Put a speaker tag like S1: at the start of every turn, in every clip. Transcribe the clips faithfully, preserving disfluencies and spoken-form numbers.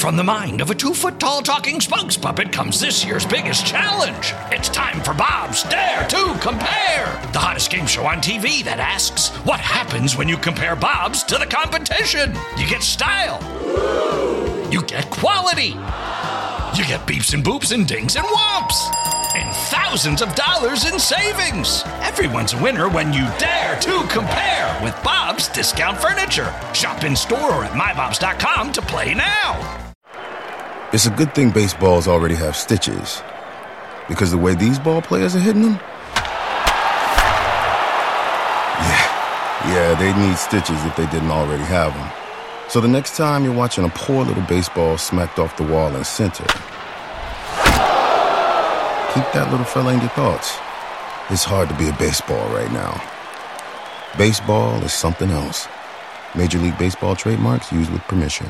S1: From the mind of a two-foot-tall talking spokes puppet comes this year's biggest challenge. It's time for Bob's Dare to Compare, the hottest game show on T V that asks, what happens when you compare Bobs to the competition? You get style. You get quality. You get beeps and boops and dings and whomps. And thousands of dollars in savings. Everyone's a winner when you dare to compare with Bob's Discount Furniture. Shop in store or at my bobs dot com to play now.
S2: It's a good thing baseballs already have stitches, because the way these ball players are hitting them, yeah, yeah, they'd need stitches if they didn't already have them. So the next time you're watching a poor little baseball smacked off the wall in center, keep that little fella in your thoughts. It's hard to be a baseball right now. Baseball is something else. Major League Baseball trademarks used with permission.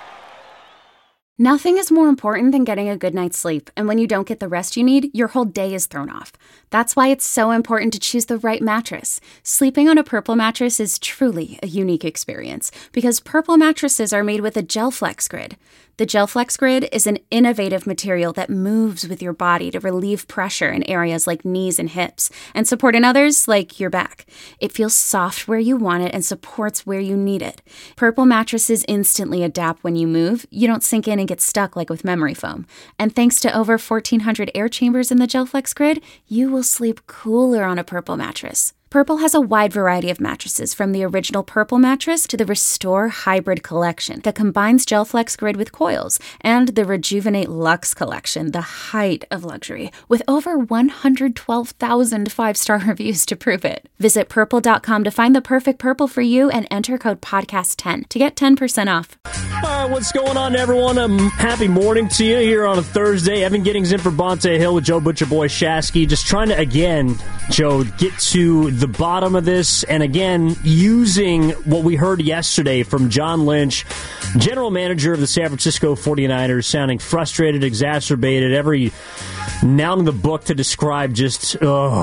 S3: Nothing is more important than getting a good night's sleep, and when you don't get the rest you need, your whole day is thrown off. That's why it's so important to choose the right mattress. Sleeping on a Purple mattress is truly a unique experience, because Purple mattresses are made with a GelFlex Grid. The GelFlex Grid is an innovative material that moves with your body to relieve pressure in areas like knees and hips, and support in others like your back. It feels soft where you want it and supports where you need it. Purple mattresses instantly adapt when you move. You don't sink in and get stuck like with memory foam. And thanks to over fourteen hundred air chambers in the GelFlex Grid, you will sleep cooler on a Purple mattress. Purple has a wide variety of mattresses, from the original Purple mattress to the Restore Hybrid collection that combines GelFlex Grid with coils, and the Rejuvenate Luxe collection, the height of luxury, with over one hundred twelve thousand five-star reviews to prove it. Visit purple dot com to find the perfect Purple for you and enter code podcast ten to get ten percent off.
S4: All right, what's going on, everyone? Um, happy morning to you here on a Thursday. Evan Giddings in for Bonte Hill with Joe Butcher Boy Shasky. Just trying to, again, Joe, get to the bottom of this, and again, using what we heard yesterday from John Lynch, general manager of the San Francisco forty-niners, sounding frustrated, exacerbated, every noun in the book to describe just,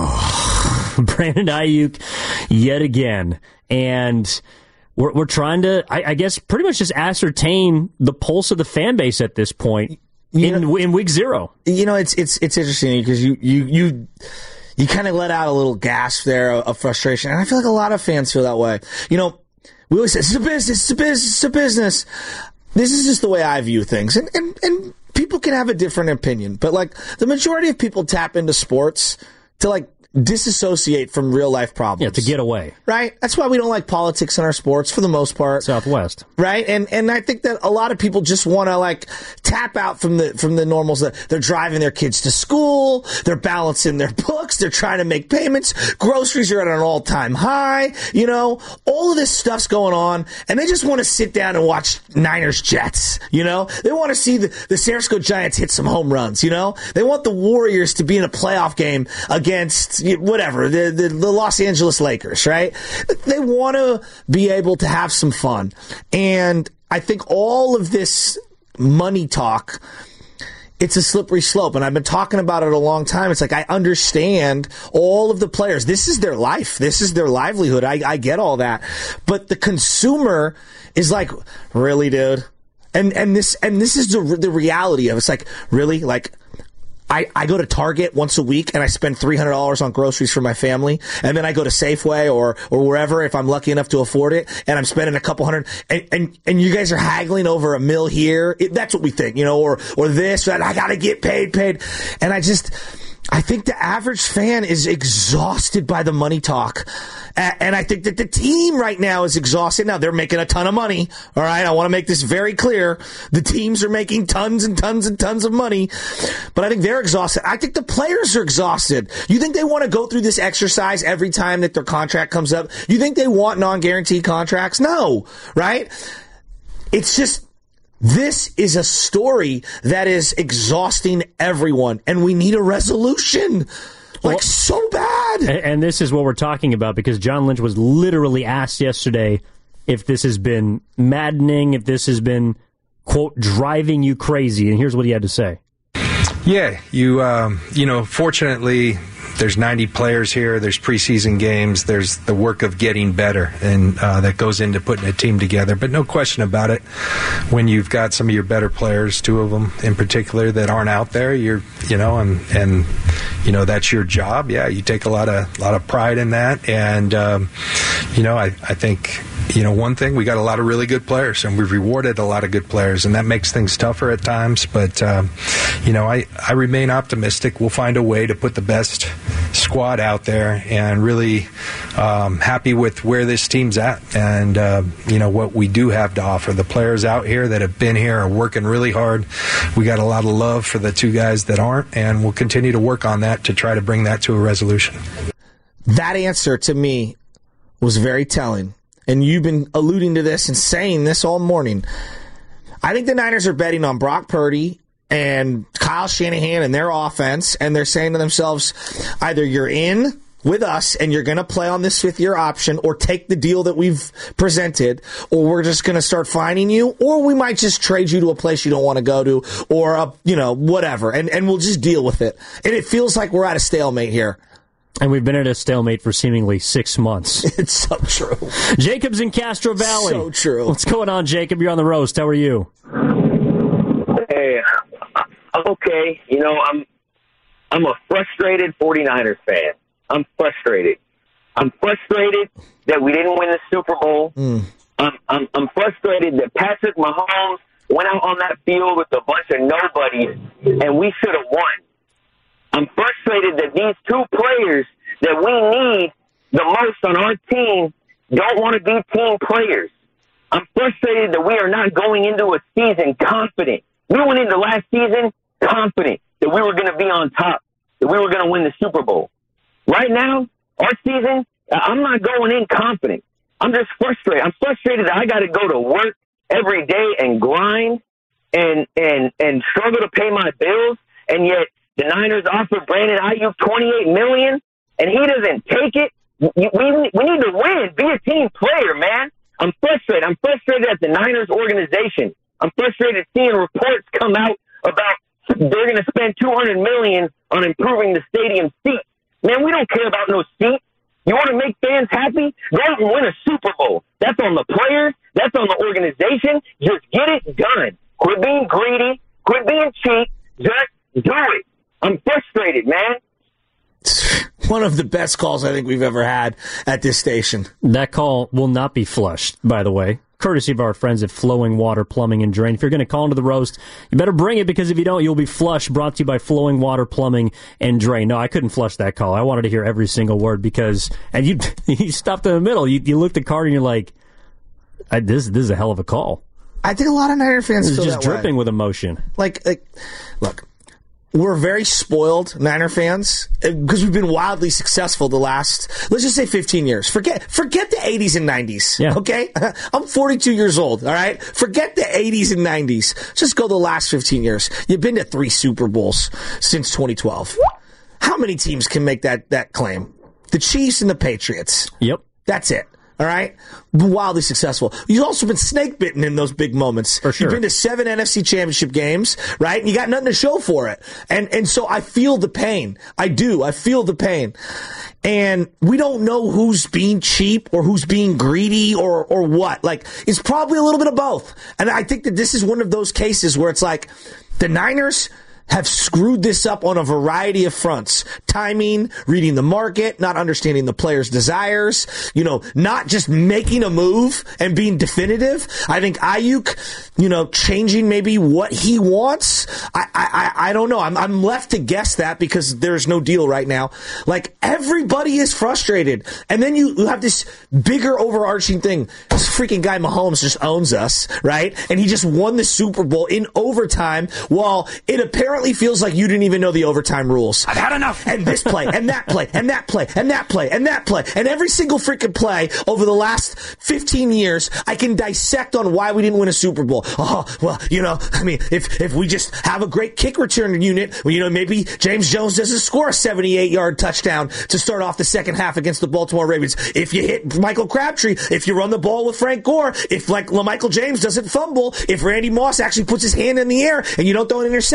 S4: oh, Brandon Ayuk yet again. And we're, we're trying to, I, I guess, pretty much just ascertain the pulse of the fan base at this point in, know, in week zero.
S5: You know, it's it's it's interesting because you you you. You kind of let out a little gasp there of frustration, and I feel like a lot of fans feel that way. You know, we always say, it's a business, it's a business, it's a business. This is just the way I view things, and, and, and people can have a different opinion, but, like, the majority of people tap into sports to, like, disassociate from real life problems.
S4: Yeah, to get away.
S5: Right? That's why we don't like politics in our sports for the most part.
S4: Southwest.
S5: Right? And and I think that a lot of people just want to like tap out from the from the normals. They're driving their kids to school, they're balancing their books, they're trying to make payments, groceries are at an all-time high, you know, all of this stuff's going on, and they just want to sit down and watch Niners Jets, you know? They want to see the, the San Francisco Giants hit some home runs, you know? They want the Warriors to be in a playoff game against whatever, the, the, the Los Angeles Lakers, right? They want to be able to have some fun. And I think all of this money talk, it's a slippery slope. And I've been talking about it a long time. It's like, I understand all of the players. This is their life. This is their livelihood. I, I get all that. But the consumer is like, really, dude? And and this and this is the the reality of it. It's like, really? Like, I, I go to Target once a week and I spend three hundred dollars on groceries for my family. And then I go to Safeway or, or wherever if I'm lucky enough to afford it. And I'm spending a couple hundred. And, and, and you guys are haggling over a mill here. It, that's what we think, you know, or, or this, and I got to get paid, paid. And I just, I think the average fan is exhausted by the money talk. And I think that the team right now is exhausted. Now, they're making a ton of money. All right. I want to make this very clear. The teams are making tons and tons and tons of money. But I think they're exhausted. I think the players are exhausted. You think they want to go through this exercise every time that their contract comes up? You think they want non-guaranteed contracts? No. Right? It's just, this is a story that is exhausting everyone. And we need a resolution. Like, well, so bad.
S4: And, and this is what we're talking about, because John Lynch was literally asked yesterday if this has been maddening, if this has been, quote, driving you crazy. And here's what he had to say.
S6: Yeah, you, um, you know, fortunately, there's ninety players here. There's preseason games. There's the work of getting better, and uh, that goes into putting a team together. But no question about it, when you've got some of your better players, two of them in particular, that aren't out there, you're, you know, and and you know that's your job. Yeah, you take a lot of lot of pride in that, and um, you know, I I think. You know, one thing, we got a lot of really good players, and we've rewarded a lot of good players, and that makes things tougher at times. But, um, you know, I, I remain optimistic. We'll find a way to put the best squad out there, and really um, happy with where this team's at and, uh, you know, what we do have to offer. The players out here that have been here are working really hard. We got a lot of love for the two guys that aren't, and we'll continue to work on that to try to bring that to a resolution.
S5: That answer, to me, was very telling. And you've been alluding to this and saying this all morning. I think the Niners are betting on Brock Purdy and Kyle Shanahan and their offense, and they're saying to themselves, either you're in with us and you're going to play on this fifth-year option or take the deal that we've presented, or we're just going to start finding you, or we might just trade you to a place you don't want to go to, or, a, you know, whatever, and, and we'll just deal with it. And it feels like we're at a stalemate here.
S4: And we've been at a stalemate for seemingly six months.
S5: It's so true.
S4: Jacob's in Castro Valley.
S5: So true.
S4: What's going on, Jacob? You're on the roast. How are you?
S7: Hey, I'm okay. You know, I'm I'm a frustrated 49ers fan. I'm frustrated. I'm frustrated that we didn't win the Super Bowl. Mm. I'm, I'm I'm frustrated that Patrick Mahomes went out on that field with a bunch of nobodies, and we should have won. I'm frustrated that these two players that we need the most on our team don't want to be team players. I'm frustrated that we are not going into a season confident. We went into last season confident that we were going to be on top, that we were going to win the Super Bowl. Right now, our season, I'm not going in confident. I'm just frustrated. I'm frustrated that I got to go to work every day and grind and and and struggle to pay my bills, and yet the Niners offer Brandon Ayuk twenty-eight million dollars, and he doesn't take it. We, we, we need to win. Be a team player, man. I'm frustrated. I'm frustrated at the Niners organization. I'm frustrated seeing reports come out about they're going to spend two hundred million dollars on improving the stadium seats. Man, we don't care about no seats. You want to make fans happy? Go out and win a Super Bowl. That's on the players. That's on the organization. Just get it done. Quit being greedy. Quit being cheap. Just do it. I'm frustrated, man.
S5: One of the best calls I think we've ever had at this station.
S4: That call will not be flushed, by the way, courtesy of our friends at Flowing Water Plumbing and Drain. If you're going to call into the roast, you better bring it, because if you don't, you'll be flushed. Brought to you by Flowing Water Plumbing and Drain. No, I couldn't flush that call. I wanted to hear every single word, because, and you you stopped in the middle. You, you looked at Carter and you're like, I, this, this is a hell of a call.
S5: I think a lot of Niner fans feel
S4: just
S5: that way.
S4: dripping with emotion.
S5: Like, like, look. We're very spoiled Niner fans because we've been wildly successful the last, let's just say fifteen years. Forget forget the eighties and nineties,
S4: yeah.
S5: Okay? I'm forty-two years old, all right? Forget the eighties and nineties. Just go the last fifteen years. You've been to three Super Bowls since twenty twelve. How many teams can make that, that claim? The Chiefs and the Patriots.
S4: Yep.
S5: That's it. All right? Wildly successful. You've also been snake bitten in those big moments.
S4: For sure.
S5: You've been to seven N F C championship games, right? And you got nothing to show for it. And and so I feel the pain. I do. I feel the pain. And we don't know who's being cheap or who's being greedy or or what. Like, it's probably a little bit of both. And I think that this is one of those cases where it's like the Niners have screwed this up on a variety of fronts. Timing, reading the market, not understanding the player's desires, you know, not just making a move and being definitive. I think Ayuk, you know, changing maybe what he wants. I, I, I don't know. I'm, I'm left to guess that because there's no deal right now. Like, everybody is frustrated. And then you, you have this bigger overarching thing. This freaking guy Mahomes just owns us, right? And he just won the Super Bowl in overtime while it apparently feels like you didn't even know the overtime rules.
S1: I've had enough.
S5: And this play, and that play, and that play, and that play, and that play, and every single freaking play over the last fifteen years, I can dissect on why we didn't win a Super Bowl. Oh, well, you know, I mean, if if we just have a great kick return unit, well, you know, maybe James Jones doesn't score a seventy-eight yard touchdown to start off the second half against the Baltimore Ravens. If you hit Michael Crabtree, if you run the ball with Frank Gore, if like LaMichael James doesn't fumble, if Randy Moss actually puts his hand in the air and you don't throw an interception,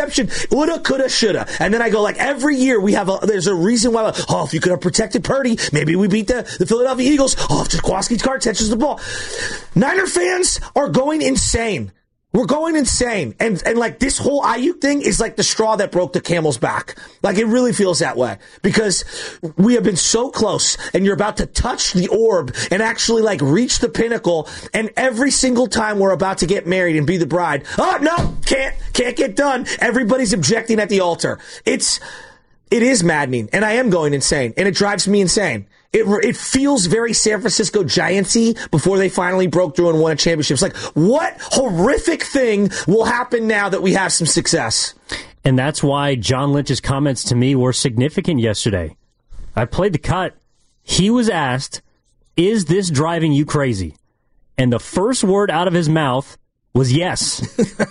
S5: Woulda, coulda, shoulda. And then I go, like, every year we have a, there's a reason why, oh, if you could have protected Purdy, maybe we beat the, the Philadelphia Eagles. Oh, if Jaquiski's car catches the ball. Niner fans are going insane. We're going insane. And, and like, this whole Ayuk thing is like the straw that broke the camel's back. Like, it really feels that way. Because we have been so close, and you're about to touch the orb and actually, like, reach the pinnacle, and every single time we're about to get married and be the bride, oh, no, can't, can't get done. Everybody's objecting at the altar. It's, it is maddening, and I am going insane, and it drives me insane. It it feels very San Francisco Giants-y before they finally broke through and won a championship. It's like, what horrific thing will happen now that we have some success?
S4: And that's why John Lynch's comments to me were significant yesterday. I played the cut. He was asked, is this driving you crazy? And the first word out of his mouth was yes.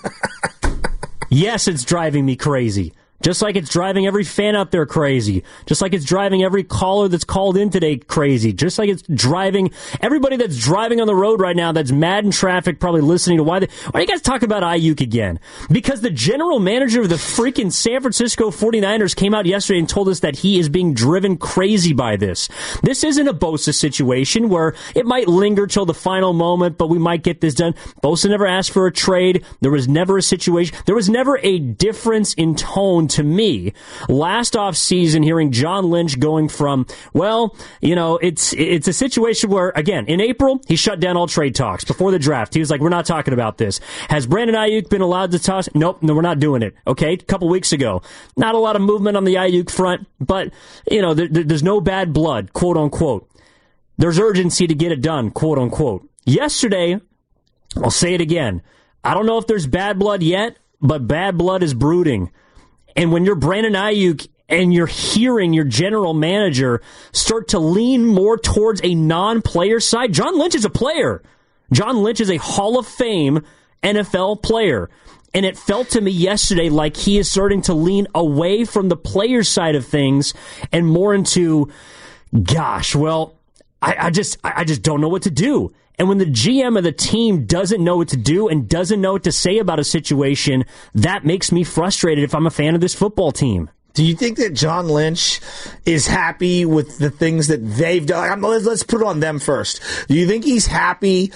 S4: Yes, it's driving me crazy. Just like it's driving every fan out there crazy. Just like it's driving every caller that's called in today crazy. Just like it's driving everybody that's driving on the road right now that's mad in traffic, probably listening to why they, why are you guys talking about Ayuk again? Because the general manager of the freaking San Francisco forty-niners came out yesterday and told us that he is being driven crazy by this. This isn't a Bosa situation where it might linger till the final moment, but we might get this done. Bosa never asked for a trade. There was never a situation. There was never a difference in tone to me last offseason hearing John Lynch going from, well, you know, it's it's a situation where, again, in April, he shut down all trade talks before the draft. He was like, we're not talking about this. Has Brandon Ayuk been allowed to toss? Nope, no, we're not doing it. Okay, a couple weeks ago. Not a lot of movement on the Ayuk front, but, you know, there, there's no bad blood, quote unquote. There's urgency to get it done, quote unquote. Yesterday, I'll say it again. I don't know if there's bad blood yet, but bad blood is brooding. And when you're Brandon Ayuk and you're hearing your general manager start to lean more towards a non-player side, John Lynch is a player. John Lynch is a Hall of Fame N F L player. And it felt to me yesterday like he is starting to lean away from the player side of things and more into, gosh, well, I, I just I just don't know what to do. And when the G M of the team doesn't know what to do and doesn't know what to say about a situation, that makes me frustrated if I'm a fan of this football team.
S5: Do you think that John Lynch is happy with the things that they've done? Let's put it on them first. Do you think he's happy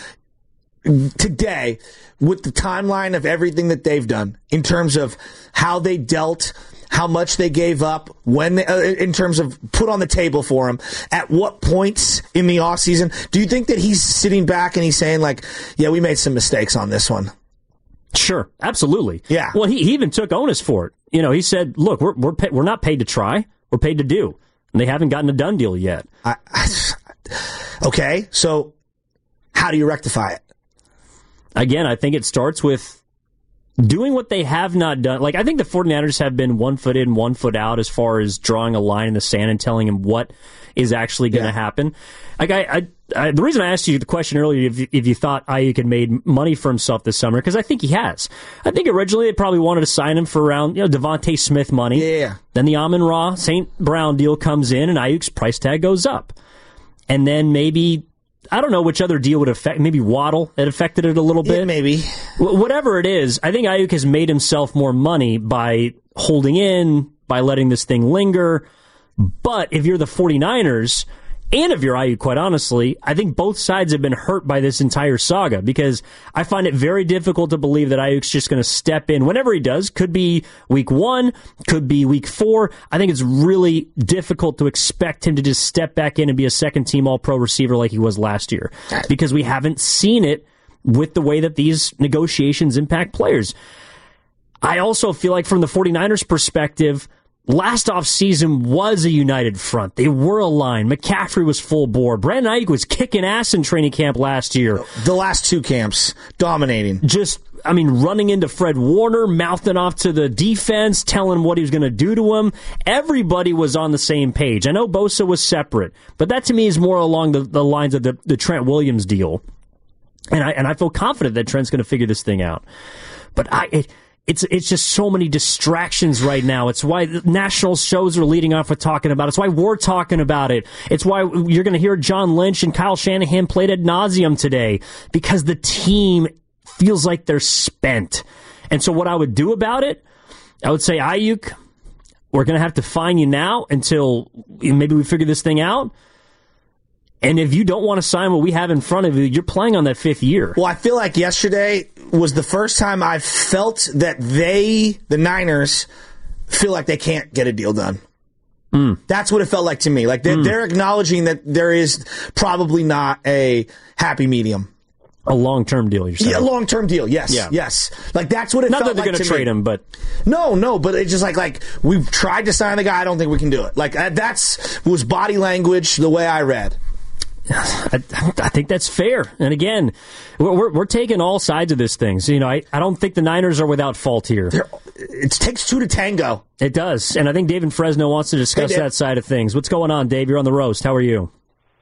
S5: today with the timeline of everything that they've done in terms of how they dealt, how much they gave up, when they, uh, in terms of put on the table for him, at what points in the offseason? Do you think that he's sitting back and he's saying, like, yeah, we made some mistakes on this one?
S4: Sure, absolutely.
S5: Yeah.
S4: Well, he, he even took onus for it. You know, he said, look, we're we're, pay, we're not paid to try. We're paid to do. And they haven't gotten a done deal yet.
S5: I, I, okay, so how do you rectify it?
S4: Again, I think it starts with doing what they have not done. Like, I think the forty-niners have been one foot in, one foot out as far as drawing a line in the sand and telling him what is actually going to yeah. happen. Like, I, I, I, the reason I asked you the question earlier, if you, if you thought Ayuk had made money for himself this summer, because I think he has. I think originally they probably wanted to sign him for around, you know, Devontae Smith money.
S5: Yeah.
S4: Then the Amon-Ra Saint Brown deal comes in, and Ayuk's price tag goes up. And then maybe, I don't know which other deal would affect, maybe Waddle, it affected it a little bit.
S5: Yeah, maybe.
S4: W- whatever it is, I think Ayuk has made himself more money by holding in, by letting this thing linger. But if you're the forty-niners, and if you're Ayuk, quite honestly, I think both sides have been hurt by this entire saga, because I find it very difficult to believe that Ayuk's just going to step in whenever he does. Could be week one, could be week four. I think it's really difficult to expect him to just step back in and be a second-team All-Pro receiver like he was last year, because we haven't seen it with the way that these negotiations impact players. I also feel like from the forty-niners perspective, last offseason was a united front. They were aligned. McCaffrey was full bore. Brandon Ayuk was kicking ass in training camp last year.
S5: The last two camps, dominating.
S4: Just, I mean, running into Fred Warner, mouthing off to the defense, telling him what he was going to do to him. Everybody was on the same page. I know Bosa was separate, but that to me is more along the, the lines of the, the Trent Williams deal. And I and I feel confident that Trent's going to figure this thing out. But I... It, It's it's just so many distractions right now. It's why national shows are leading off with talking about it. It's why we're talking about it. It's why you're going to hear John Lynch and Kyle Shanahan played ad nauseum today, because the team feels like they're spent. And so what I would do about it I would say Ayuk, we're going to have to fine you now until maybe we figure this thing out. And if you don't want to sign what we have in front of you, you're playing on that fifth year.
S5: Well, I feel like yesterday was the first time I felt that they, the Niners, feel like they can't get a deal done. Mm. That's what it felt like to me. Like they're, mm. they're acknowledging that there is probably not a happy medium.
S4: A long-term deal, you're saying?
S5: Yeah, a long-term deal, yes.
S4: Yeah.
S5: Yes. Like, that's what it
S4: not
S5: felt like
S4: Not that they're going to trade
S5: me.
S4: him, but...
S5: No, no, but it's just like, like, we've tried to sign the guy, I don't think we can do it. Like, that's was body language the way I read.
S4: I, I think that's fair. And again, we're, we're, we're taking all sides of this thing. So, you know, I, I don't think the Niners are without fault here.
S5: They're, it takes two to tango.
S4: It does. And I think Dave in Fresno wants to discuss hey, that side of things. What's going on, Dave? You're on the roast. How are you?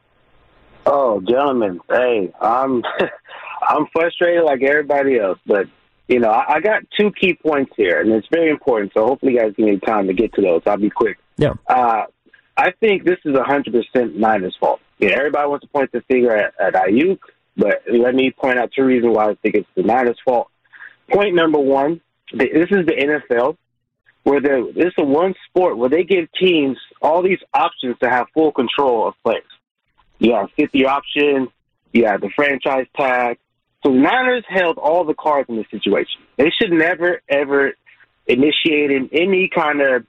S8: Oh, gentlemen, hey, I'm I'm frustrated like everybody else, but you know, I, I got two key points here, and it's very important. So hopefully, you guys give me time to get to those. I'll be quick.
S4: Yeah.
S8: Uh, I think this is a hundred percent Niners' fault. Yeah, everybody wants to point the finger at, at Ayuk, but let me point out two reasons why I think it's the Niners' fault. Point number one: this is the N F L, where this is a one sport where they give teams all these options to have full control of players. You have fifty-year option. You have the franchise tag. So the Niners held all the cards in this situation. They should never, ever initiate any kind of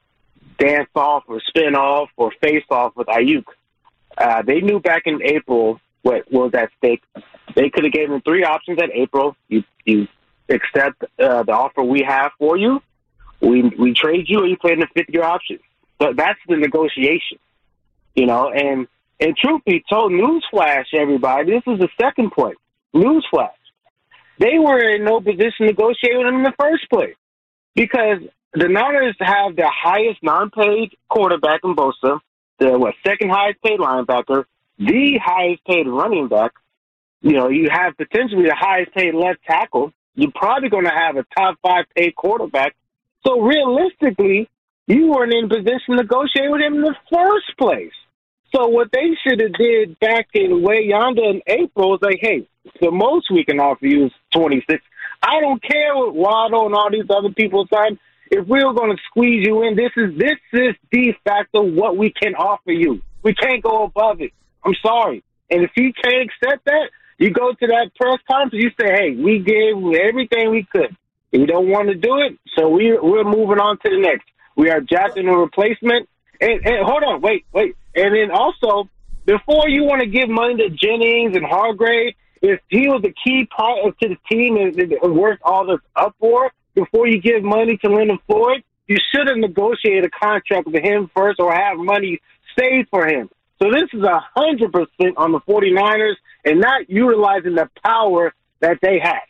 S8: dance-off or spin-off or face-off with Ayuk. Uh, they knew back in April what was at stake. They could have given them three options at April. You, you accept uh, the offer we have for you. We we trade you, or you play in the fifth-year option. But that's the negotiation, you know, and And truth be told, newsflash, everybody, this is the second point. Newsflash. They were in no position to negotiate with him in the first place because the Niners have the highest non-paid quarterback in Bosa, the what second highest paid linebacker, the highest paid running back. You know, you have potentially the highest paid left tackle. You're probably going to have a top five paid quarterback. So realistically, you weren't in position to negotiate with him in the first place. So what they should have did back in way yonder in April was like, hey, the most we can offer you is twenty-six. I don't care what Waddle and all these other people signed. If we were going to squeeze you in, this is this is de facto what we can offer you. We can't go above it. I'm sorry. And if you can't accept that, you go to that press conference, you say, hey, we gave everything we could. And you don't want to do it, so we, we're moving on to the next. We are drafting a replacement. And, and hold on, wait, wait. And then also, before you want to give money to Jennings and Hargrave, if he was a key part of to the team and, and worth all this up for, before you give money to Leonard Floyd, you should have negotiated a contract with him first or have money saved for him. So this is one hundred percent on the 49ers and not utilizing the power that they had.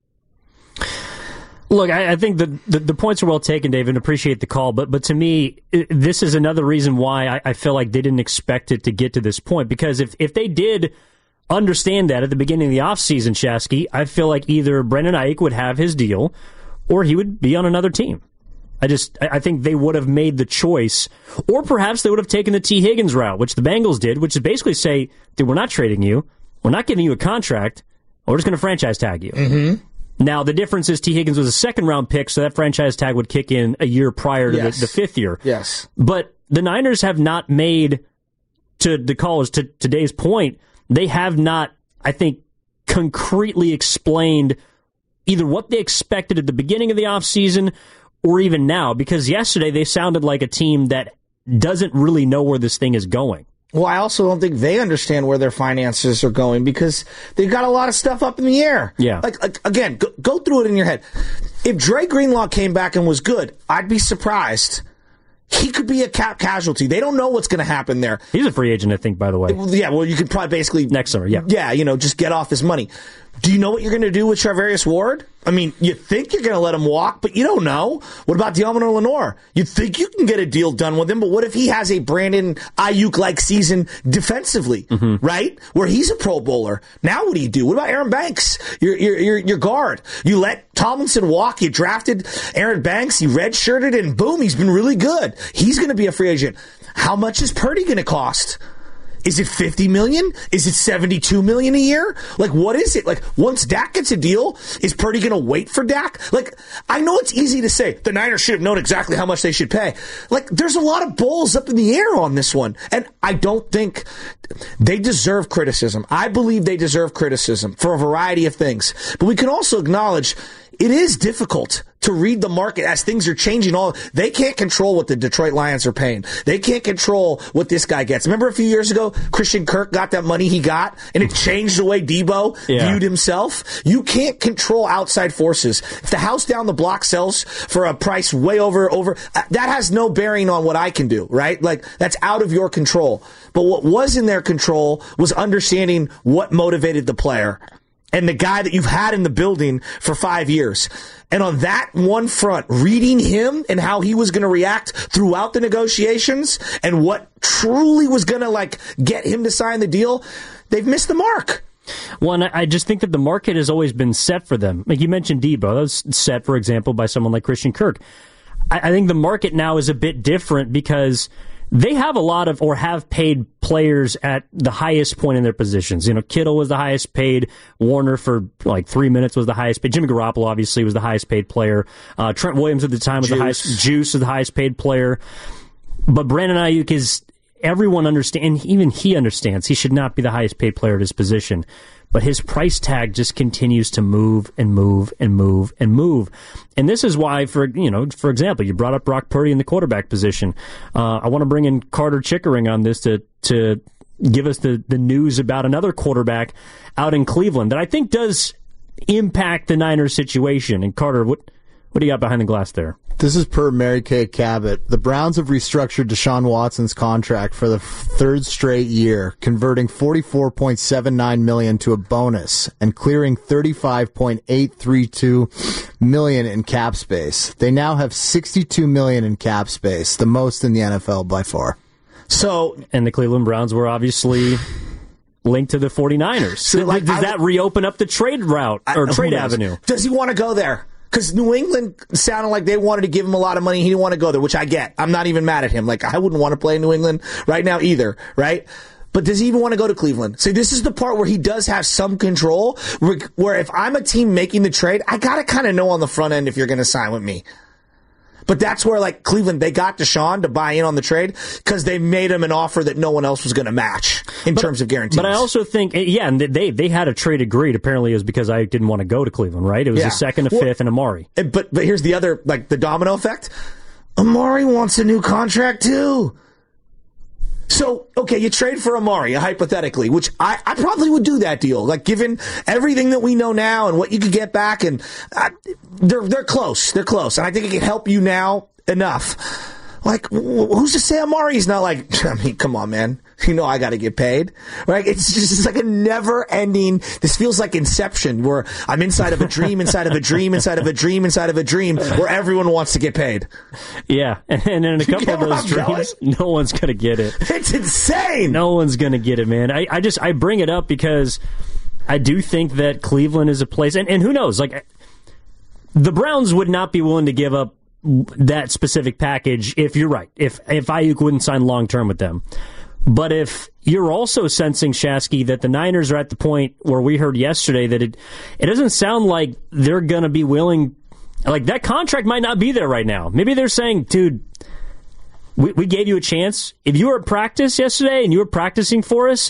S4: Look, I, I think the, the the points are well taken, David, and appreciate the call. But but to me, this is another reason why I, I feel like they didn't expect it to get to this point. Because if, if they did understand that at the beginning of the offseason, Shasky, I feel like either Brendan Ayuk would have his deal or he would be on another team. I just I think they would have made the choice, or perhaps they would have taken the T. Higgins route, which the Bengals did, which is basically say, dude, we're not trading you. We're not giving you a contract. We're just going to franchise tag you.
S5: Mm-hmm.
S4: Now, the difference is T. Higgins was a second-round pick, so that franchise tag would kick in a year prior to yes. the, the fifth year.
S5: Yes.
S4: But the Niners have not made, to the callers, to today's point, they have not, I think, concretely explained either what they expected at the beginning of the offseason or even now, because yesterday they sounded like a team that doesn't really know where this thing is going.
S5: Well, I also don't think they understand where their finances are going because they've got a lot of stuff up in the air.
S4: Yeah.
S5: Like, like again, go, go through it in your head. If Dre Greenlaw came back and was good, I'd be surprised. He could be a cap casualty. They don't know what's going to happen there.
S4: He's a free agent, I think, by the way.
S5: Yeah, well, you could probably basically...
S4: Next summer, yeah.
S5: Yeah, you know, just get off his money. Do you know what you're going to do with Charvarius Ward? I mean, you think you're going to let him walk, but you don't know. What about Deommodore Lenoir? You think you can get a deal done with him, but what if he has a Brandon Ayuk-like season defensively, mm-hmm. right? Where he's a Pro Bowler. Now what do you do? What about Aaron Banks, your, your, your, your guard? You let Tomlinson walk. You drafted Aaron Banks. He redshirted, and boom, he's been really good. He's going to be a free agent. How much is Purdy going to cost? Is it fifty million? Is it seventy-two million a year? Like, what is it? Like, once Dak gets a deal, is Purdy going to wait for Dak? Like, I know it's easy to say the Niners should have known exactly how much they should pay. Like, there's a lot of balls up in the air on this one. And I don't think they deserve criticism. I believe they deserve criticism for a variety of things. But we can also acknowledge it is difficult to read the market as things are changing. All they can't control what the Detroit Lions are paying. They can't control what this guy gets. Remember a few years ago, Christian Kirk got that money he got, and it changed the way Debo yeah. viewed himself. You can't control outside forces. If the house down the block sells for a price way over over, that has no bearing on what I can do, right? Like, that's out of your control. But what was in their control was understanding what motivated the player and the guy that you've had in the building for five years. And on that one front, reading him and how he was going to react throughout the negotiations and what truly was going to, like, get him to sign the deal, they've missed the mark.
S4: Well, and I just think that the market has always been set for them. Like you mentioned Debo, that was set, for example, by someone like Christian Kirk. I think the market now is a bit different because they have a lot of, or have paid players at the highest point in their positions. You know, Kittle was the highest paid. Warner for like three minutes was the highest paid. Jimmy Garoppolo obviously was the highest paid player. Uh, Trent Williams at the time was Juice. the highest. Juice was the highest paid player. But Brandon Ayuk is, everyone understands, even he understands, he should not be the highest paid player at his position. But his price tag just continues to move and move and move and move. And this is why, for you know, for example, you brought up Brock Purdy in the quarterback position. Uh, I want to bring in Carter Chickering on this to to give us the, the news about another quarterback out in Cleveland that I think does impact the Niners situation. And Carter, what what do you got behind the glass there?
S9: This is per Mary Kay Cabot. The Browns have restructured Deshaun Watson's contract for the third straight year, converting forty-four point seven nine million dollars to a bonus and clearing thirty-five point eight three two million dollars in cap space. They now have sixty-two million dollars in cap space, the most in the N F L by far.
S4: So, and the Cleveland Browns were obviously linked to the 49ers. So, like, Does I, that reopen up the trade route or I, trade avenue?
S5: Does he want to go there? Because New England sounded like they wanted to give him a lot of money. He didn't want to go there, which I get. I'm not even mad at him. Like, I wouldn't want to play in New England right now either, right? But does he even want to go to Cleveland? See, this is the part where he does have some control, where, where if I'm a team making the trade, I got to kind of know on the front end if you're going to sign with me. But that's where, like, Cleveland, they got Deshaun to buy in on the trade because they made him an offer that no one else was going to match in but, terms of guarantees.
S4: But I also think, yeah, and they they had a trade agreed. Apparently it was because I didn't want to go to Cleveland, right? It was yeah. a second, a well, fifth, and Amari.
S5: But, but here's the other, like, the domino effect. Amari wants a new contract, too. So, okay, you trade for Amari, hypothetically, which I, I probably would do that deal. Like, given everything that we know now and what you could get back, and uh, they're they're close. They're close. And I think it can help you now enough. Like, who's to say Amari's not like, I mean, come on, man. You know I got to get paid. Right? It's just it's like a never-ending, this feels like Inception, where I'm inside of a dream, inside of a dream, inside of a dream, inside of a dream, where everyone wants to get paid.
S4: Yeah, and in a couple of those dreams, no one's going to get it.
S5: It's insane!
S4: No one's going to get it, man. I, I just, I bring it up because I do think that Cleveland is a place, and, and who knows, like, the Browns would not be willing to give up that specific package if you're right, if if Ayuk wouldn't sign long-term with them. But if you're also sensing, Shasky, that the Niners are at the point where we heard yesterday that it it doesn't sound like they're going to be willing, like that contract might not be there right now. Maybe they're saying, dude, we, we gave you a chance. If you were at practice yesterday and you were practicing for us,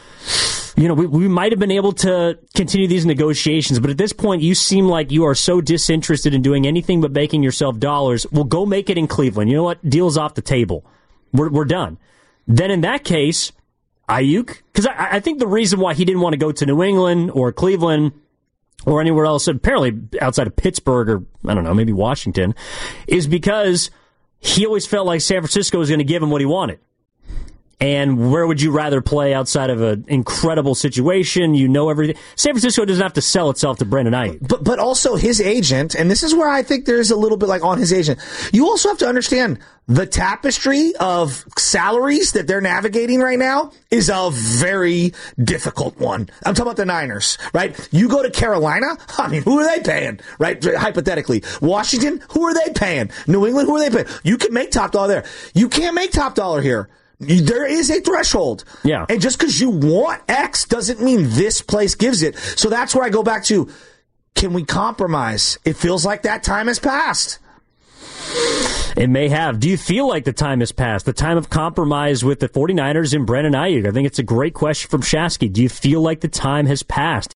S4: you know, we, we might have been able to continue these negotiations, but at this point, you seem like you are so disinterested in doing anything but making yourself dollars. Well, go make it in Cleveland. You know what? Deal's off the table. We're we're done. Then in that case, Ayuk, because I, I think the reason why he didn't want to go to New England or Cleveland or anywhere else, apparently outside of Pittsburgh or, I don't know, maybe Washington, is because he always felt like San Francisco was going to give him what he wanted. And where would you rather play outside of an incredible situation? You know everything. San Francisco doesn't have to sell itself to Brandon Ayuk.
S5: But but also his agent, and this is where I think there's a little bit like on his agent. You also have to understand the tapestry of salaries that they're navigating right now is a very difficult one. I'm talking about the Niners, right? You go to Carolina, I mean, who are they paying, right? Hypothetically. Washington, who are they paying? New England, who are they paying? You can make top dollar there. You can't make top dollar here. There is a threshold.
S4: Yeah.
S5: And just because you want X doesn't mean this place gives it. So that's where I go back to, can we compromise? It feels like that time has passed.
S4: It may have. Do you feel like the time has passed? The time of compromise with the 49ers and Brandon Ayuk? I think it's a great question from Shasky. Do you feel like the time has passed?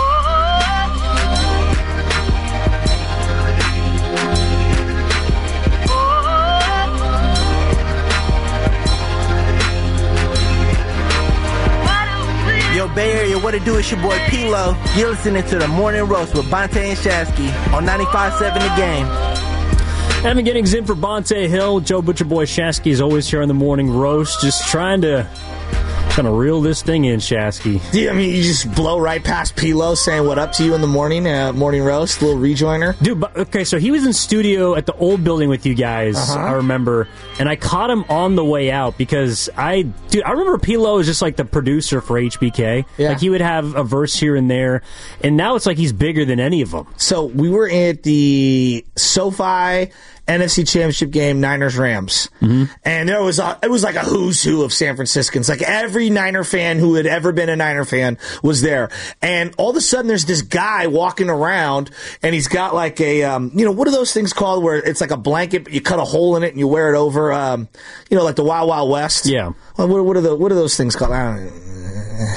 S10: Yo, Bay Area, what it do? It's your boy P-Lo. You're listening to the Morning Roast with Bonta and Shasky on ninety-five point seven The Game.
S4: Evan Giddings in for Bonta Hill. Joe Butcher Boy Shasky is always here on the Morning Roast, just trying to kind of reel this thing in, Shasky.
S5: Yeah, I mean, you just blow right past P-Lo saying what up to you in the morning, uh, Morning Roast, little rejoiner.
S4: Dude, but, okay, so he was in studio at the old building with you guys,
S5: uh-huh.
S4: I remember, and I caught him on the way out because I, dude, I remember P-Lo was just like the producer for H B K.
S5: Yeah.
S4: Like, he would have a verse here and there, and now it's like he's bigger than any of them.
S5: So we were at the SoFi N F C Championship game, Niners-Rams.
S4: Mm-hmm.
S5: And there was a, it was like a who's who of San Franciscans. Like every Niner fan who had ever been a Niner fan was there. And all of a sudden there's this guy walking around and he's got like a, um, you know, what are those things called where it's like a blanket, but you cut a hole in it and you wear it over, um, you know, like the Wild Wild West?
S4: Yeah.
S5: Well, what, what are the, what are those things called? I don't know.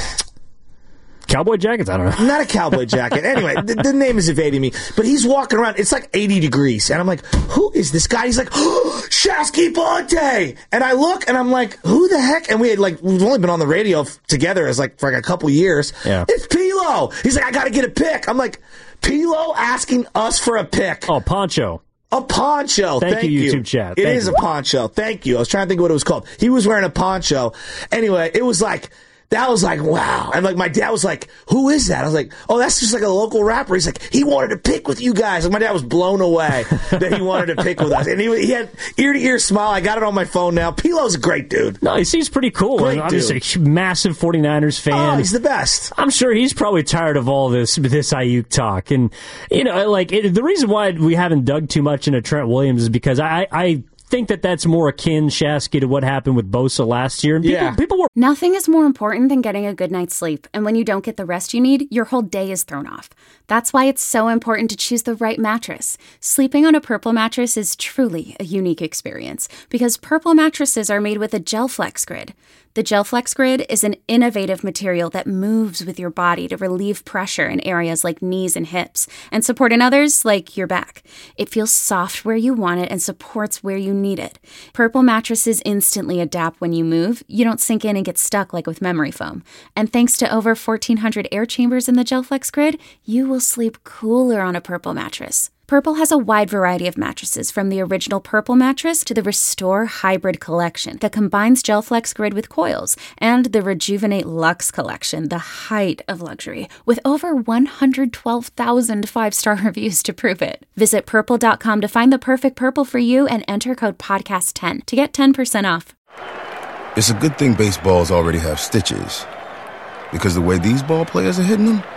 S4: Cowboy jackets? I don't know.
S5: Not a cowboy jacket. Anyway, the, the name is evading me. But he's walking around. It's like eighty degrees. And I'm like, who is this guy? He's like, oh, Shasky Bonta. And I look and I'm like, who the heck? And we had like, we've only been on the radio f- together as like for like a couple years.
S4: Yeah.
S5: It's P-Lo. He's like, I got to get a pick. I'm like, P-Lo asking us for a pick.
S4: Oh, poncho.
S5: A poncho.
S4: Thank,
S5: Thank
S4: you,
S5: you,
S4: YouTube chat.
S5: It
S4: Thank
S5: is
S4: you.
S5: a poncho. Thank you. I was trying to think of what it was called. He was wearing a poncho. Anyway, it was like, that was like, wow. And like, my dad was like, who is that? I was like, oh, that's just like a local rapper. He's like, he wanted to pick with you guys. Like, my dad was blown away that he wanted to pick with us. And he, he had ear to ear smile. I got it on my phone now. P-Lo's a great dude.
S4: No, he seems pretty cool.
S5: Great
S4: I'm just a massive 49ers fan.
S5: Oh, he's the best.
S4: I'm sure he's probably tired of all this this Ayuk talk. And, you know, like, it, the reason why we haven't dug too much into Trent Williams is because I, I think that that's more akin, Shasky, to what happened with Bosa last year. And people,
S5: Yeah.
S4: people were...
S3: Nothing is more important than getting a good night's sleep, and when you don't get the rest you need, your whole day is thrown off. That's why it's so important to choose the right mattress. Sleeping on a Purple mattress is truly a unique experience, because Purple mattresses are made with a GelFlex Grid. The GelFlex Grid is an innovative material that moves with your body to relieve pressure in areas like knees and hips, and support in others like your back. It feels soft where you want it and supports where you need it. Purple mattresses instantly adapt when you move. You don't sink in and get stuck like with memory foam. And thanks to over fourteen hundred air chambers in the GelFlex Grid, you will sleep cooler on a Purple mattress. Purple has a wide variety of mattresses, from the original Purple mattress to the Restore Hybrid collection that combines GelFlex Grid with coils, and the Rejuvenate Luxe collection, the height of luxury, with over one hundred twelve thousand five-star reviews to prove it. Visit purple dot com to find the perfect Purple for you and enter code podcast ten to get ten percent off.
S2: It's a good thing baseballs already have stitches, because the way these ball players are hitting them,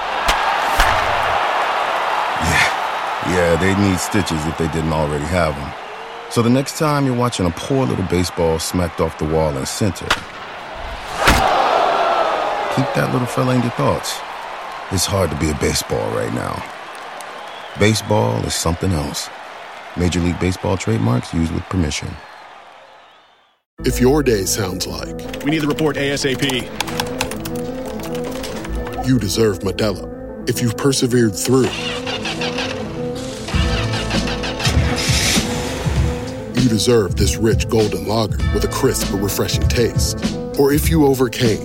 S2: yeah, they need stitches if they didn't already have them. So the next time you're watching a poor little baseball smacked off the wall in center, keep that little fella in your thoughts. It's hard to be a baseball right now. Baseball is something else. Major League Baseball trademarks used with permission.
S11: If your day sounds like
S12: we need the report ASAP,
S11: you deserve Modelo. If you've persevered through, you deserve this rich golden lager with a crisp but refreshing taste. Or if you overcame,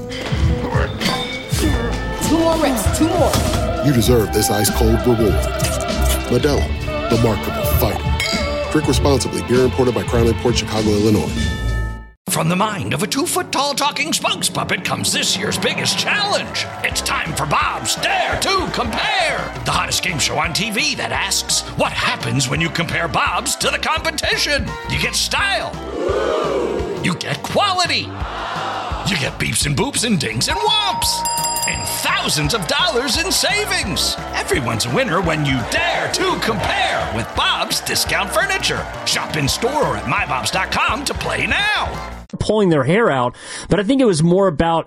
S13: two more reps, two more.
S11: You deserve this ice cold reward. Modelo, the Remarkable Fighter. Drink responsibly. Beer imported by Crown Imports, Chicago, Illinois.
S1: From the mind of a two-foot-tall talking spokes puppet comes this year's biggest challenge. It's time for Bob's Dare to Compare, the hottest game show on T V that asks, what happens when you compare Bob's to the competition? You get style. You get quality. You get beeps and boops and dings and whomps. And and thousands of dollars in savings. Everyone's a winner when you dare to compare with Bob's Discount Furniture. Shop in store or at my bobs dot com to play now.
S4: Pulling their hair out, but I think it was more about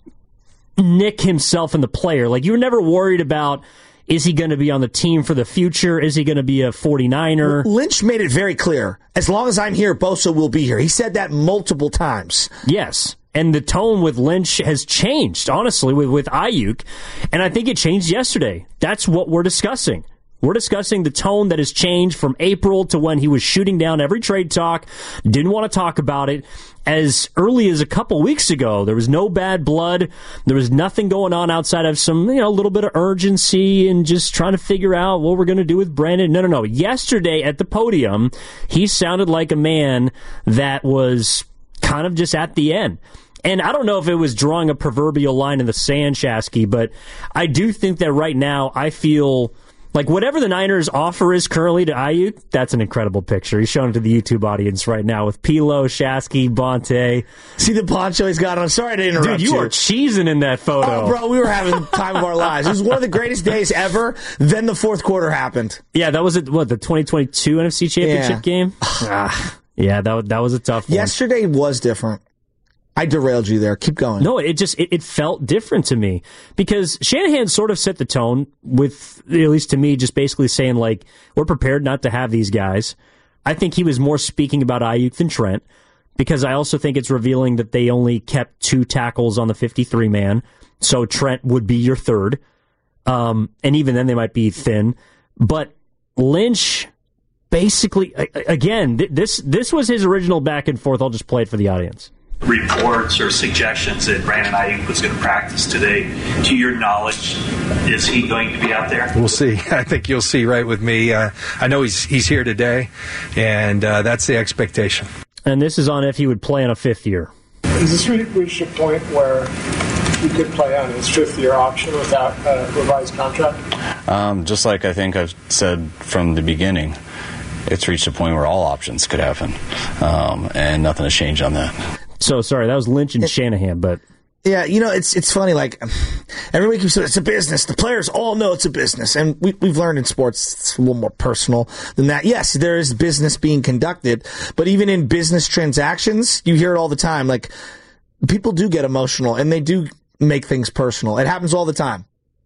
S4: Nick himself and the player. Like, you were never worried about, is he going to be on the team for the future? Is he going to be a forty-niner?
S5: Lynch made it very clear. As long as I'm here, Bosa will be here. He said that multiple times.
S4: Yes. And the tone with Lynch has changed, honestly, with, with Ayuk. And I think it changed yesterday. That's what we're discussing. We're discussing the tone that has changed from April to when he was shooting down every trade talk, didn't want to talk about it. As early as a couple weeks ago, there was no bad blood. There was nothing going on outside of some, you know, a little bit of urgency and just trying to figure out what we're going to do with Brandon. No, no, no. Yesterday at the podium, he sounded like a man that was kind of just at the end. And I don't know if it was drawing a proverbial line in the sand, Shasky, but I do think that right now I feel like whatever the Niners' offer is currently to Ayuk, that's an incredible picture. He's showing it to the YouTube audience right now with Pilo, Shasky, Bonte.
S5: See the poncho he's got on? I'm sorry to interrupt
S4: Dude, you,
S5: you.
S4: are cheesing in that photo.
S5: Oh, bro, we were having the time of our lives. It was one of the greatest days ever. Then the fourth quarter happened.
S4: Yeah, that was, it. What, the twenty twenty-two N F C Championship
S5: yeah.
S4: game? ah, yeah, that, that was a tough one.
S5: Yesterday was different. I derailed you there. Keep going.
S4: No, it just it, it felt different to me because Shanahan sort of set the tone with, at least to me, just basically saying, like, we're prepared not to have these guys. I think he was more speaking about Ayuk than Trent because I also think it's revealing that they only kept two tackles on the fifty-three man, so Trent would be your third. Um, and even then they might be thin. But Lynch basically, again, this this was his original back and forth. I'll just play it for the audience.
S13: Reports or suggestions that Brandon Ayuk was going to practice today. To your knowledge, is he going to be out there?
S6: We'll see. I think you'll see right with me. Uh, I know he's he's here today, and uh, that's the expectation.
S4: And this is on if he would play on a fifth year.
S14: Is this reached a point where he could play on his fifth year option without a revised contract?
S15: Um, just like I think I've said from the beginning, it's reached a point where all options could happen, um, and nothing has changed on that.
S4: So, sorry, that was Lynch and it, Shanahan, but...
S5: Yeah, you know, it's it's funny, like, everybody keeps saying it's a business. The players all know it's a business. And we, we've learned in sports it's a little more personal than that. Yes, there is business being conducted, but even in business transactions, you hear it all the time. Like, people do get emotional, and they do make things personal. It happens all the time.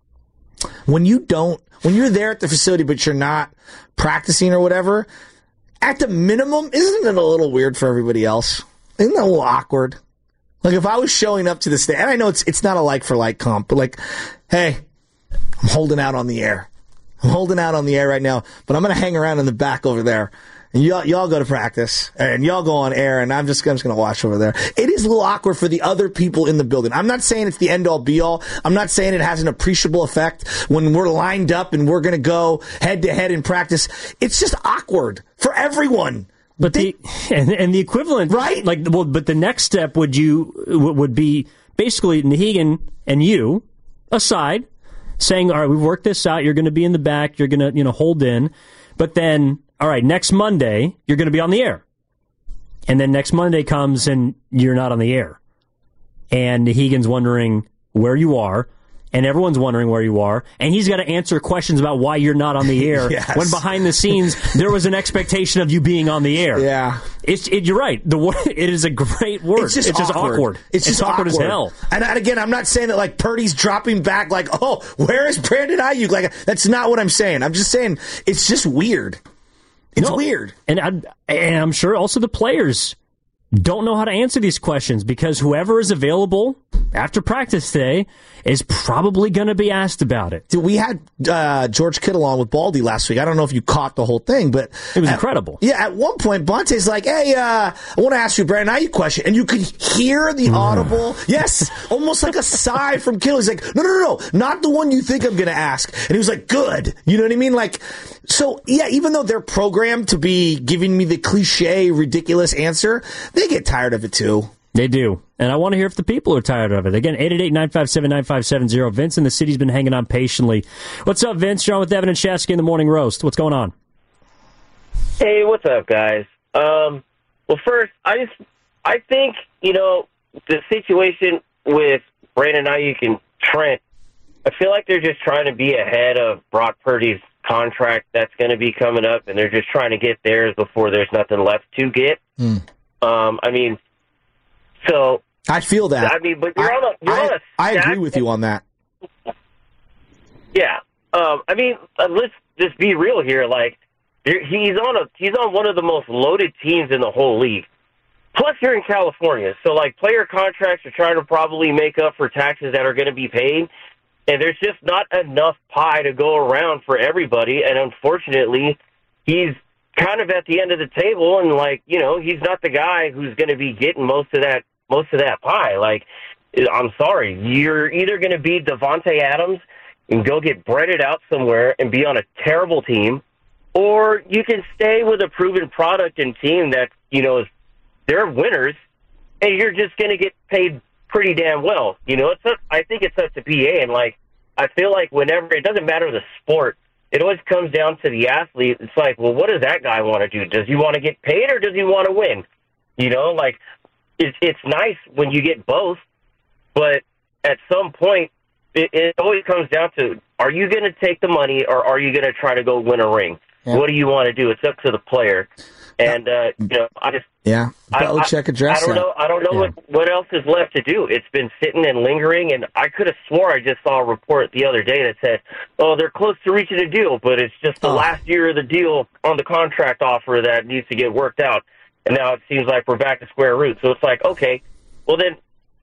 S5: When you don't, when you're there at the facility, but you're not practicing or whatever, at the minimum, isn't it a little weird for everybody else? Isn't that a little awkward? Like, if I was showing up to the stage, and I know it's it's not a like-for-like comp, but like, hey, I'm holding out on the air. I'm holding out on the air right now, but I'm going to hang around in the back over there. And y'all, y'all go to practice, and y'all go on air, and I'm just, I'm just going to watch over there. It is a little awkward for the other people in the building. I'm not saying it's the end-all, be-all. I'm not saying it has an appreciable effect when we're lined up and we're going to go head-to-head in practice. It's just awkward for everyone.
S4: But the and, and the equivalent, right? Like, well, but the next step would you would be basically Nahegan and you aside, saying, "All right, we've worked this out. You're going to be in the back. You're going to, you know, hold in." But then, all right, next Monday you're going to be on the air, and then next Monday comes and you're not on the air, and Nahegan's wondering where you are. And everyone's wondering where you are, and he's got to answer questions about why you're not on the air.
S5: Yes.
S4: When behind the scenes there was an expectation of you being on the air.
S5: Yeah,
S4: it's it, you're right. The word, it is a great word.
S5: It's just,
S4: it's just
S5: awkward.
S4: awkward.
S5: It's just
S4: it's awkward,
S5: awkward
S4: as hell.
S5: And, and again, I'm not saying that like Purdy's dropping back. Like, oh, where is Brandon Ayuk? Like, that's not what I'm saying. I'm just saying it's just weird. It's
S4: no,
S5: weird,
S4: and I'm, and I'm sure also the players don't know how to answer these questions because whoever is available after practice today is probably going to be asked about it.
S5: Dude, we had uh, George Kittle on with Baldy last week. I don't know if you caught the whole thing, but
S4: it was
S5: at,
S4: incredible.
S5: Yeah, at one point, Bonte's like, hey, uh, I want to ask you a Brandon Ayuk question. And you could hear the audible, yes, almost like a sigh from Kittle. He's like, no, no, no, no, not the one you think I'm going to ask. And he was like, good. You know what I mean? Like, so, yeah, even though they're programmed to be giving me the cliche, ridiculous answer, they get tired of it too.
S4: They do. And I want to hear if the people are tired of it. Again, eight eight eight, nine five seven, nine five seven zero. Vince in the city's been hanging on patiently. What's up, Vince? You're on with Evan and Shasky in the Morning Roast. What's going on?
S7: Hey, what's up, guys? Um, well, first, I just, I think, you know, the situation with Brandon Ayuk and Trent
S16: I feel like they're just trying to be ahead of Brock Purdy's contract that's going to be coming up, and they're just trying to get theirs before there's nothing left to get.
S5: Mm.
S16: Um, I mean, so
S5: I feel that.
S16: I mean, but you're
S5: I,
S16: on a. You're
S5: I,
S16: on a
S5: I agree
S16: stack-
S5: with you on that.
S16: Yeah. Um, I mean, uh, let's just be real here. Like, you're- he's on a he's on one of the most loaded teams in the whole league. Plus, you're in California, so like player contracts are trying to probably make up for taxes that are going to be paid, and there's just not enough pie to go around for everybody. And unfortunately, he's kind of at the end of the table, and like you know, he's not the guy who's going to be getting most of that most of that pie. Like, I'm sorry, you're either going to be Devontae Adams and go get breaded out somewhere and be on a terrible team, or you can stay with a proven product and team that, you know, is, they're winners, and you're just going to get paid pretty damn well. You know, it's up, I think it's up to P A, and, like, I feel like whenever, it doesn't matter the sport, it always comes down to the athlete. It's like, well, what does that guy want to do? Does he want to get paid, or does he want to win? You know, like, it's, it's nice when you get both, but at some point, It, it always comes down to, are you going to take the money or are you going to try to go win a ring? Yeah. What do you want to do? It's up to the player. And, uh, you know, I just...
S5: Yeah, Belichick addressed
S16: I, I don't
S5: that.
S16: know, I don't know
S5: Yeah.
S16: what, what else is left to do. It's been sitting and lingering, and I could have swore I just saw a report the other day that said, oh, they're close to reaching a deal, but it's just the
S5: Oh.
S16: last year of the deal on the contract offer that needs to get worked out. And now it seems like we're back to square root. So it's like, okay, well then...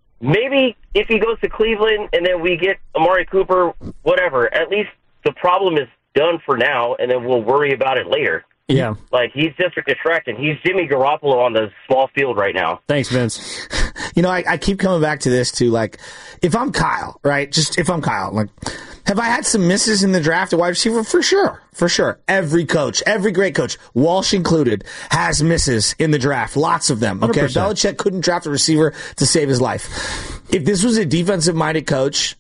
S16: maybe if he goes to Cleveland and then we get Amari Cooper, whatever, at least the problem is done for now, and then we'll worry about it later.
S4: Yeah.
S16: Like, he's just a distraction. He's Jimmy Garoppolo on the small field right now.
S4: Thanks, Vince.
S5: You know, I, I keep coming back to this, too. Like, if I'm Kyle, right, just if I'm Kyle, like, have I had some misses in the draft at wide receiver? For sure. For sure. Every coach, every great coach, Walsh included, has misses in the draft. Lots of them. Okay.
S4: one hundred percent.
S5: Belichick couldn't draft a receiver to save his life. If this was a defensive minded coach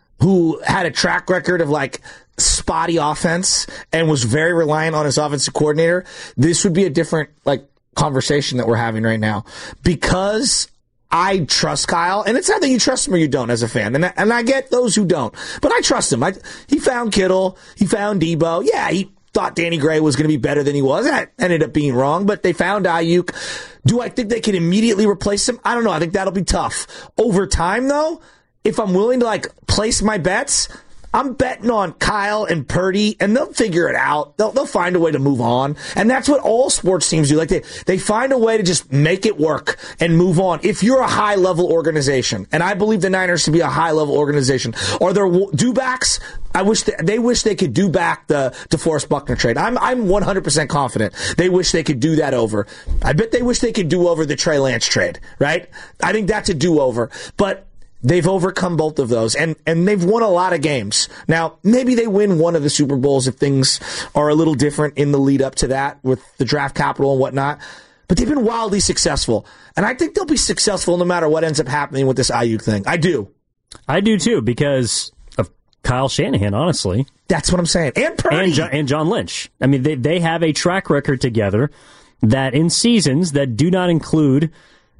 S5: who had a track record of like spotty offense and was very reliant on his offensive coordinator, this would be a different like conversation that we're having right now. Because I trust Kyle, and it's not that you trust him or you don't as a fan, and I, and I get those who don't, but I trust him. I, he found Kittle, he found Debo. Yeah, he thought Danny Gray was going to be better than he was. That ended up being wrong, but they found Ayuk. Do I think they can immediately replace him? I don't know. I think that'll be tough. Over time, though, if I'm willing to like place my bets, I'm betting on Kyle and Purdy, and they'll figure it out. They'll they'll find a way to move on, and that's what all sports teams do. Like they they find a way to just make it work and move on. If you're a high level organization, and I believe the Niners to be a high level organization, are there do backs? I wish they, they wish they could do back the DeForest Buckner trade. I'm I'm one hundred percent confident they wish they could do that over. I bet they wish they could do over the Trey Lance trade. Right? I think that's a do over, but. They've overcome both of those, and, and they've won a lot of games. Now, maybe they win one of the Super Bowls if things are a little different in the lead up to that with the draft capital and whatnot. But they've been wildly successful. And I think they'll be successful no matter what ends up happening with this Ayuk thing. I do.
S4: I do, too, because of Kyle Shanahan, honestly.
S5: That's what I'm saying. And Purdy.
S4: And, John, and John Lynch. I mean, they, they have a track record together that in seasons that do not include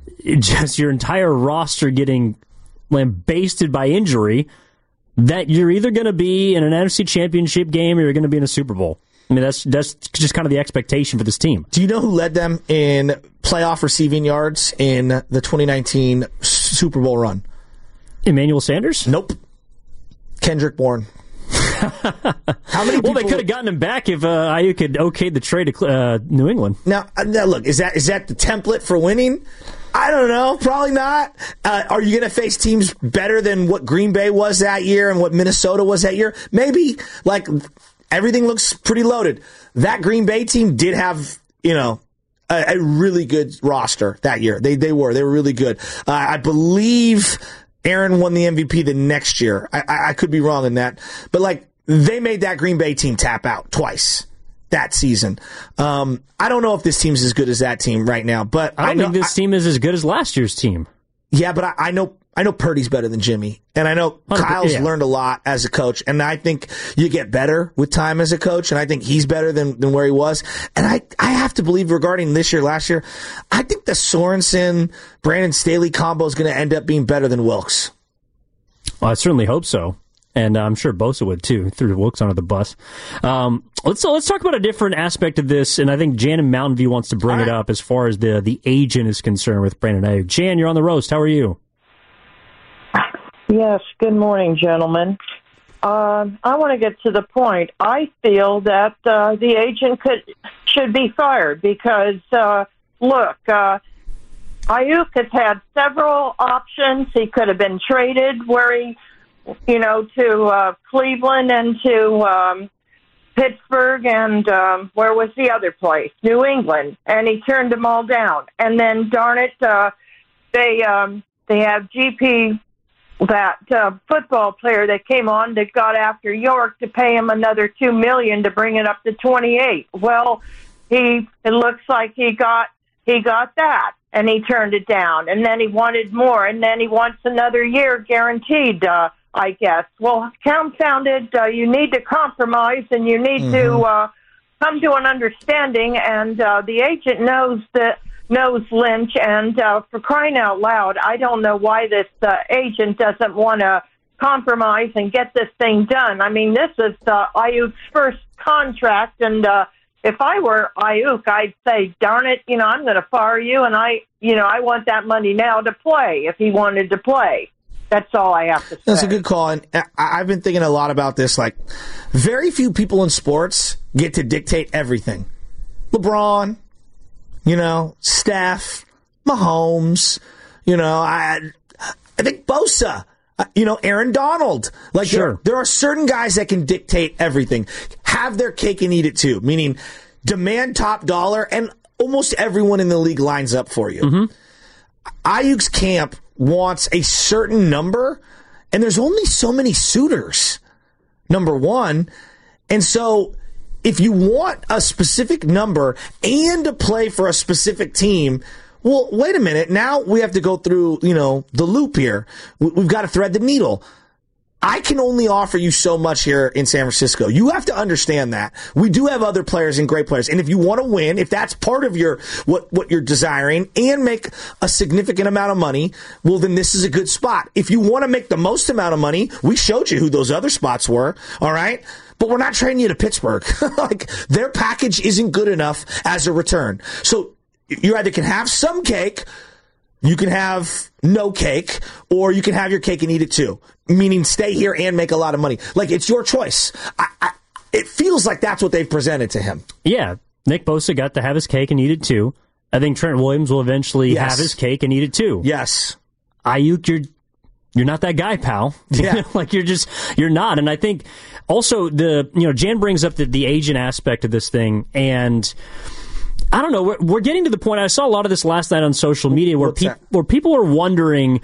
S4: just your entire roster getting lambasted by injury, that you're either going to be in an N F C Championship game or you're going to be in a Super Bowl. I mean, that's that's just kind of the expectation for this team.
S5: Do you know who led them in playoff receiving yards in the twenty nineteen Super Bowl run?
S4: Emmanuel Sanders?
S5: Nope. Kendrick Bourne. How many
S4: well, they could have gotten him back if uh, Ayuk had okayed the trade to uh, New England.
S5: Now, now, look, is that is that the template for winning? I don't know. Probably not. Uh, are you going to face teams better than what Green Bay was that year and what Minnesota was that year? Maybe. Like, everything looks pretty loaded. That Green Bay team did have, you know, a, a really good roster that year. They they were. They were really good. Uh, I believe Aaron won the M V P the next year. I, I, I could be wrong in that. But, like, they made that Green Bay team tap out twice that season. Um, I don't know if this team's as good as that team right now, but
S4: I don't
S5: I know,
S4: think this
S5: I,
S4: team is as good as last year's team.
S5: Yeah, but I, I know I know Purdy's better than Jimmy, and I know Kyle's
S4: yeah.
S5: learned a lot as a coach, and I think you get better with time as a coach, and I think he's better than, than where he was. And I, I have to believe regarding this year, last year, I think the Sorensen, Brandon Staley combo is going to end up being better than Wilkes.
S4: Well, I certainly hope so. And uh, I'm sure Bosa would too. Threw Wilkes under the bus. Um, let's so let's talk about a different aspect of this, and I think Jan in Mountain View wants to bring it up as far as the the agent is concerned with Brandon Aiyuk. Jan, you're on the roast. How are you?
S17: Yes. Good morning, gentlemen. Uh, I want to get to the point. I feel that uh, the agent could should be fired because uh, look. Uh, Aiyuk has had several options. He could have been traded where he, you know, to uh, Cleveland and to um, Pittsburgh and um, where was the other place? New England. And he turned them all down. And then, darn it, uh, they um, they have G P, that uh, football player that came on that got after York to pay him another two million dollars to bring it up to twenty-eight. Well, he it looks like he got he got that. And he turned it down, and then he wanted more, and then he wants another year guaranteed, uh, I guess. Well, confounded, uh, you need to compromise, and you need mm-hmm. to uh, come to an understanding, and uh, the agent knows that knows Lynch, and uh, for crying out loud, I don't know why this uh, agent doesn't want to compromise and get this thing done. I mean, this is uh, Aiyuk's first contract, and uh, if I were Aiyuk, I'd say, darn it, you know, I'm going to fire you, and I, you know, I want that money now to play if he wanted to play. That's all I have to say.
S5: That's a good call, and I've been thinking a lot about this. Like, very few people in sports get to dictate everything. LeBron, you know, Steph, Mahomes, you know, I, I think Bosa. You know, Aaron Donald. Like, sure. there, there are certain guys that can dictate everything, have their cake and eat it too, meaning demand top dollar, and almost everyone in the league lines up for you. Mm-hmm. Aiyuk's camp wants a certain number, and there's only so many suitors, number one. And so if you want a specific number and to play for a specific team, well, wait a minute. Now we have to go through, you know, the loop here. We've got to thread the needle. I can only offer you so much here in San Francisco. You have to understand that. We do have other players and great players. And if you want to win, if that's part of your what, what you're desiring and make a significant amount of money, well, then this is a good spot. If you want to make the most amount of money, we showed you who those other spots were, all right? But we're not trading you to Pittsburgh. Like, their package isn't good enough as a return. So you either can have some cake, you can have no cake, or you can have your cake and eat it too. Meaning stay here and make a lot of money. Like, it's your choice. I, I, it feels like that's what they've presented to him.
S4: Yeah, Nick Bosa got to have his cake and eat it too. I think Trent Williams will eventually yes. have his cake and eat it too.
S5: Yes.
S4: Aiyuk, you're you're not that guy, pal.
S5: Yeah.
S4: Like, you're just, you're not. And I think also the, you know, Jan brings up the, the agent aspect of this thing, and I don't know, we're, we're getting to the point, I saw a lot of this last night on social media where, pe- where people are wondering,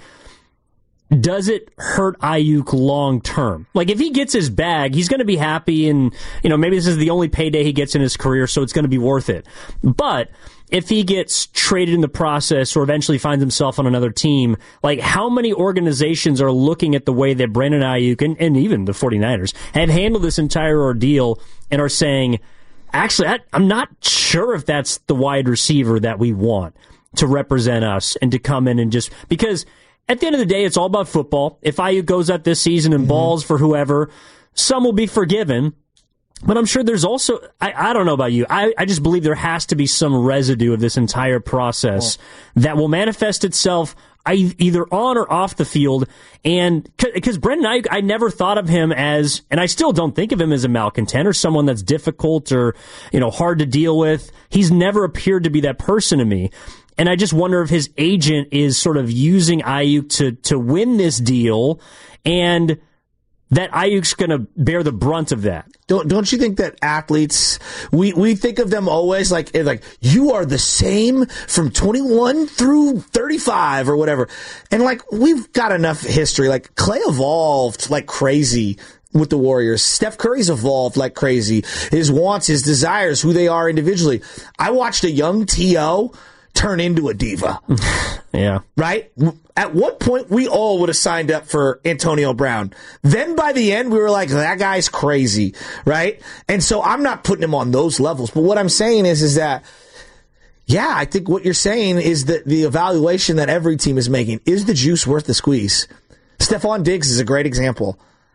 S4: does it hurt Aiyuk long term? Like, if he gets his bag, he's going to be happy, and, you know, maybe this is the only payday he gets in his career, so it's going to be worth it. But if he gets traded in the process or eventually finds himself on another team, like, how many organizations are looking at the way that Brandon Aiyuk and, and even the 49ers have handled this entire ordeal and are saying, actually, I, I'm not sure if that's the wide receiver that we want to represent us and to come in and just, because at the end of the day, it's all about football. If Aiyuk goes out this season and mm-hmm. balls for whoever, some will be forgiven. But I'm sure there's also, I, I don't know about you, I, I just believe there has to be some residue of this entire process oh. that will manifest itself either on or off the field. And because Brandon Aiyuk, I never thought of him as, and I still don't think of him as a malcontent or someone that's difficult or, you know, hard to deal with. He's never appeared to be that person to me. And I just wonder if his agent is sort of using Aiyuk to, to win this deal, and that Aiyuk's going to bear the brunt of that.
S5: Don't don't you think that athletes, we, we think of them always like, like, you are the same from twenty-one through thirty-five or whatever. And, like, we've got enough history. Like, Clay evolved like crazy with the Warriors. Steph Curry's evolved like crazy. His wants, his desires, who they are individually. I watched a young T O turn into a diva.
S4: Yeah.
S5: Right? At what point we all would have signed up for Antonio Brown. Then by the end, we were like, that guy's crazy. Right? And so I'm not putting him on those levels. But what I'm saying is, is that, yeah, I think what you're saying is that the evaluation that every team is making, is the juice worth the squeeze? Stephon Diggs is a great example.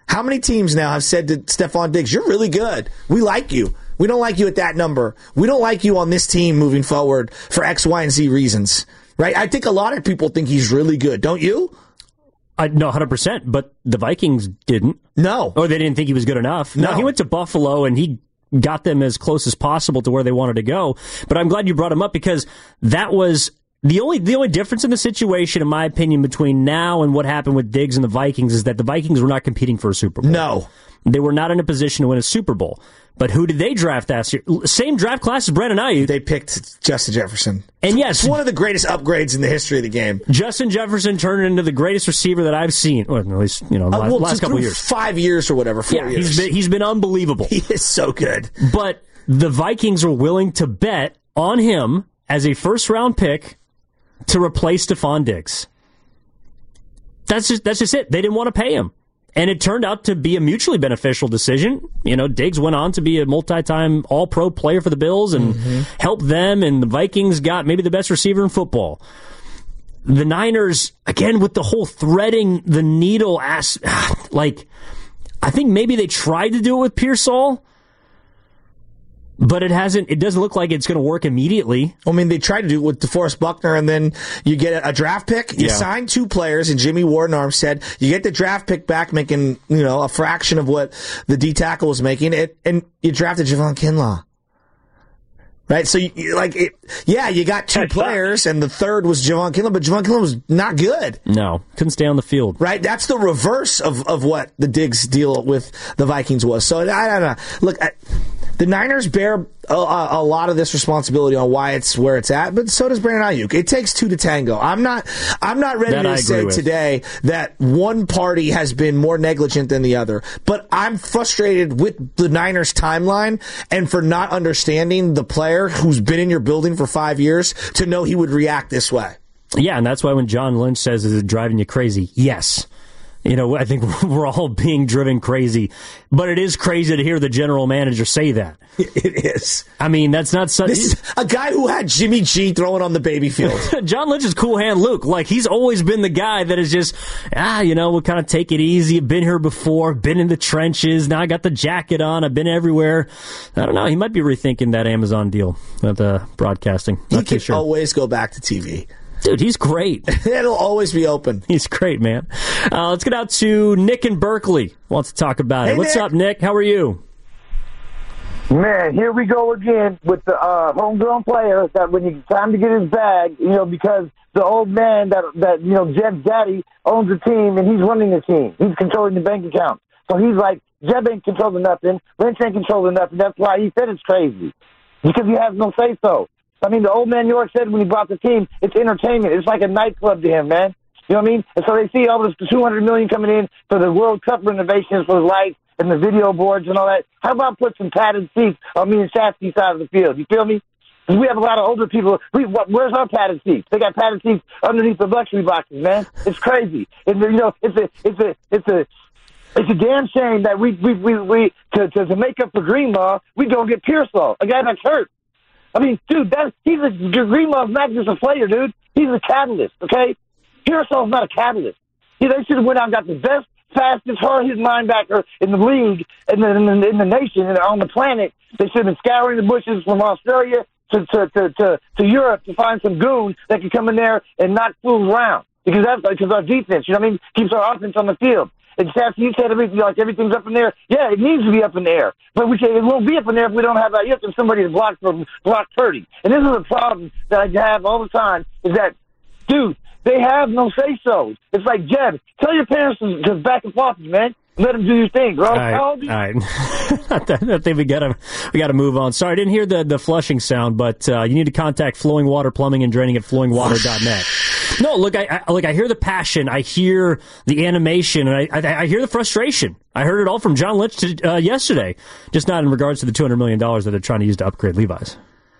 S5: How many teams now have said to Stephon Diggs, you're really good. We like you. We don't like you at that number. We don't like you on this team moving forward for X, Y, and Z reasons. Right? I think a lot of people think he's really good. Don't you?
S4: I, no, one hundred percent, but the Vikings didn't.
S5: No.
S4: Or they didn't think he was good enough. No, no he went to Buffalo, and he got them as close as possible to where they wanted to go. But I'm glad you brought him up because that was the only the only difference in the situation, in my opinion, between now and what happened with Diggs and the Vikings is that the Vikings were not competing for a Super Bowl.
S5: No.
S4: They were not in a position to win a Super Bowl. But who did they draft last year? Same draft class as Brandon Ayuk.
S5: They picked Justin Jefferson.
S4: And yes,
S5: it's one of the greatest upgrades in the history of the game.
S4: Justin Jefferson turned into the greatest receiver that I've seen. Well, at least, you know,
S5: uh,
S4: last,
S5: well,
S4: last couple of years.
S5: Five years or whatever, four
S4: yeah,
S5: years.
S4: He's been, he's been unbelievable.
S5: He is so good.
S4: But the Vikings are willing to bet on him as a first-round pick to replace Stephon Diggs. That's just that's just it. They didn't want to pay him. And it turned out to be a mutually beneficial decision. You know, Diggs went on to be a multi-time all-pro player for the Bills and mm-hmm. helped them, and the Vikings got maybe the best receiver in football. The Niners, again, with the whole threading the needle, ass, like, I think maybe they tried to do it with Pearsall, but it hasn't. It doesn't look like it's going to work immediately.
S5: I mean, they tried to do it with DeForest Buckner, and then you get a draft pick. You
S4: yeah.
S5: sign two players, and Jimmy Ward and Armstead. You get the draft pick back, making you know a fraction of what the D tackle was making. It, and you drafted Javon Kinlaw. Right, so you, like, it, yeah, you got two That's players, and the third was Javon Kinlaw, but Javon Kinlaw was not good.
S4: No, couldn't stay on the field.
S5: Right, that's the reverse of, of what the Diggs deal with the Vikings was. So I don't know. Look, I, the Niners bear a, a lot of this responsibility on why it's where it's at, but so does Brandon Ayuk. It takes two to tango. I'm not. I'm not ready
S4: that
S5: to say
S4: with.
S5: today that one party has been more negligent than the other, but I'm frustrated with the Niners timeline and for not understanding the player who's been in your building for five years to know he would react this way.
S4: Yeah, and that's why when John Lynch says, is it driving you crazy? Yes. You know, I think we're all being driven crazy. But it is crazy to hear the general manager say that.
S5: It is.
S4: I mean, that's not something...
S5: This is a guy who had Jimmy G throwing on the baby field.
S4: John Lynch is cool hand Luke. Like, he's always been the guy that is just, ah, you know, we'll kind of take it easy. I've been here before, been in the trenches. Now I got the jacket on. I've been everywhere. I don't know. He might be rethinking that Amazon deal with uh, broadcasting. Not
S5: he can
S4: sure.
S5: always go back to T V.
S4: Dude, he's great.
S5: It'll always be open.
S4: He's great, man. Uh, let's get out to Nick in Berkeley. Wants to talk about
S5: hey,
S4: it. What's
S5: Nick.
S4: up, Nick? How are you?
S18: Man, here we go again with the uh, homegrown player that when it's time to get his bag, you know, because the old man that, that you know, Jeb's daddy owns the team and he's running the team. He's controlling the bank account. So he's like, Jeb ain't controlling nothing. Lynch ain't controlling nothing. That's why he said it's crazy. Because he has no say-so. I mean, the old man York said when he brought the team, it's entertainment. It's like a nightclub to him, man. You know what I mean? And so they see all this two hundred million dollars coming in for the World Cup renovations for the lights and the video boards and all that. How about put some padded seats on me and Shasky's side of the field? You feel me? We have a lot of older people. We, where's our padded seats? They got padded seats underneath the luxury boxes, man. It's crazy. And, you know, it's a, it's a, it's a, it's a damn shame that we, we, we, we to, to, to make up for Greenlaw, we don't get Pearsall, a guy that's hurt. I mean, dude, that he's a Greenlaw's not just a player, dude. He's a catalyst, okay? Pearsall's not a catalyst. Yeah, they should have went out and got the best, fastest, hardest linebacker in the league, in the, in the, in the nation, and on the planet. They should have been scouring the bushes from Australia to, to, to, to, to Europe to find some goon that could come in there and not fool around. Because that's because our defense, you know what I mean, keeps our offense on the field. And Seth, you said everything like everything's up in the air. Yeah, it needs to be up in the air, but we can, it won't be up in the air if we don't have Ayuk and somebody to block for block Purdy. And this is a problem that I have all the time: is that, dude, they have no say so. It's like, Jeb, tell your parents to, to back and forth, man. Let them do your thing, bro.
S4: All right, all right. I think we gotta we gotta move on. Sorry, I didn't hear the the flushing sound, but uh, you need to contact Flowing Water Plumbing and Draining at flowing water dot net. No, look, I, I look. I hear the passion. I hear the animation, and I, I, I hear the frustration. I heard it all from John Lynch to, uh, yesterday, just not in regards to the two hundred million dollars that they're trying to use to upgrade Levi's.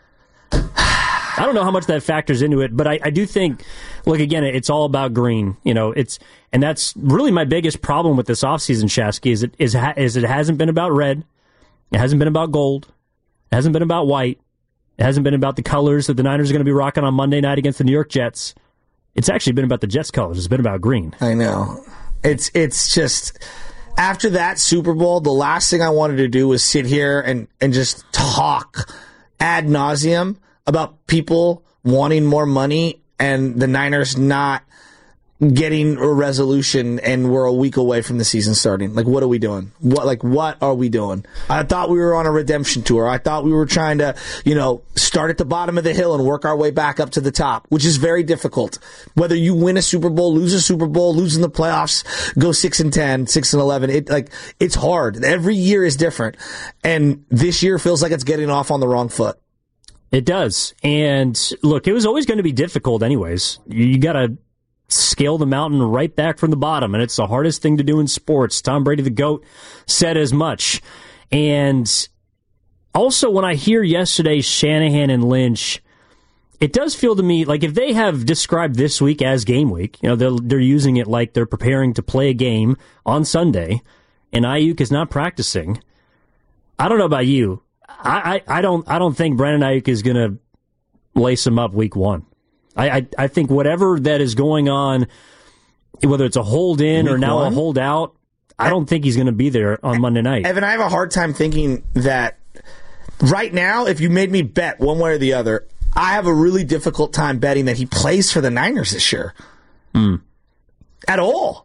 S4: I don't know how much that factors into it, but I, I do think, look, again, it's all about green. You know, it's and that's really my biggest problem with this offseason, Shasky, is it is, is it hasn't been about red, it hasn't been about gold, it hasn't been about white, it hasn't been about the colors that the Niners are going to be rocking on Monday night against the New York Jets. It's actually been about the Jets colors. It's been about green.
S5: I know. It's it's just after that Super Bowl, the last thing I wanted to do was sit here and, and just talk ad nauseum about people wanting more money and the Niners not getting a resolution, and we're a week away from the season starting. Like, what are we doing? What, like, what are we doing? I thought we were on a redemption tour. I thought we were trying to, you know, start at the bottom of the hill and work our way back up to the top, which is very difficult. Whether you win a Super Bowl, lose a Super Bowl, lose in the playoffs, go six and ten, six and eleven, it like it's hard. Every year is different, and this year feels like it's getting off on the wrong foot.
S4: It does. And look, it was always going to be difficult, anyways. You got to scale the mountain right back from the bottom, and it's the hardest thing to do in sports. Tom Brady, the GOAT, said as much. And also, when I hear yesterday Shanahan and Lynch, it does feel to me like if they have described this week as game week, you know, they're, they're using it like they're preparing to play a game on Sunday, and Ayuk is not practicing. I don't know about you. I, I, I don't I don't think Brandon Ayuk is going to lace him up week one. I, I I think whatever that is going on, whether it's a hold in or now a hold out, I don't think he's going to be there on Monday night.
S5: Evan, I have a hard time thinking that right now, if you made me bet one way or the other, I have a really difficult time betting that he plays for the Niners this year.
S4: Mm.
S5: At all.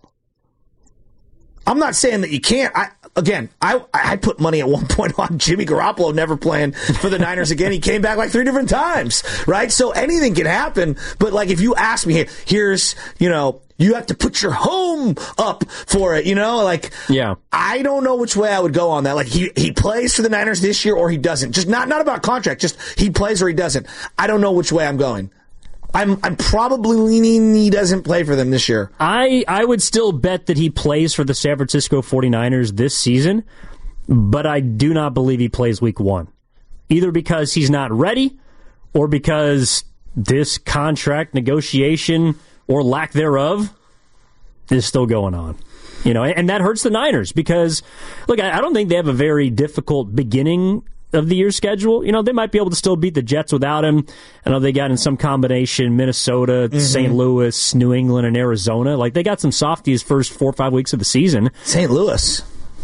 S5: I'm not saying that you can't. I, again, I I put money at one point on Jimmy Garoppolo never playing for the Niners again. He came back like three different times, right? So anything can happen. But like if you ask me, here's, you know, you have to put your home up for it, you know? Like,
S4: yeah.
S5: I don't know which way I would go on that. Like he, he plays for the Niners this year or he doesn't. Just not, not about contract, just he plays or he doesn't. I don't know which way I'm going. I'm I'm probably leaning he doesn't play for them this year.
S4: I, I would still bet that he plays for the San Francisco forty-niners this season, but I do not believe he plays week one. Either because he's not ready or because this contract negotiation or lack thereof is still going on. You know, and that hurts the Niners because, look, I, I don't think they have a very difficult beginning of the year schedule. You know, they might be able to still beat the Jets without him. I know they got in some combination Minnesota, mm-hmm. Saint Louis, New England, and Arizona. Like, they got some softies first four or five weeks of the season.
S5: Saint Louis.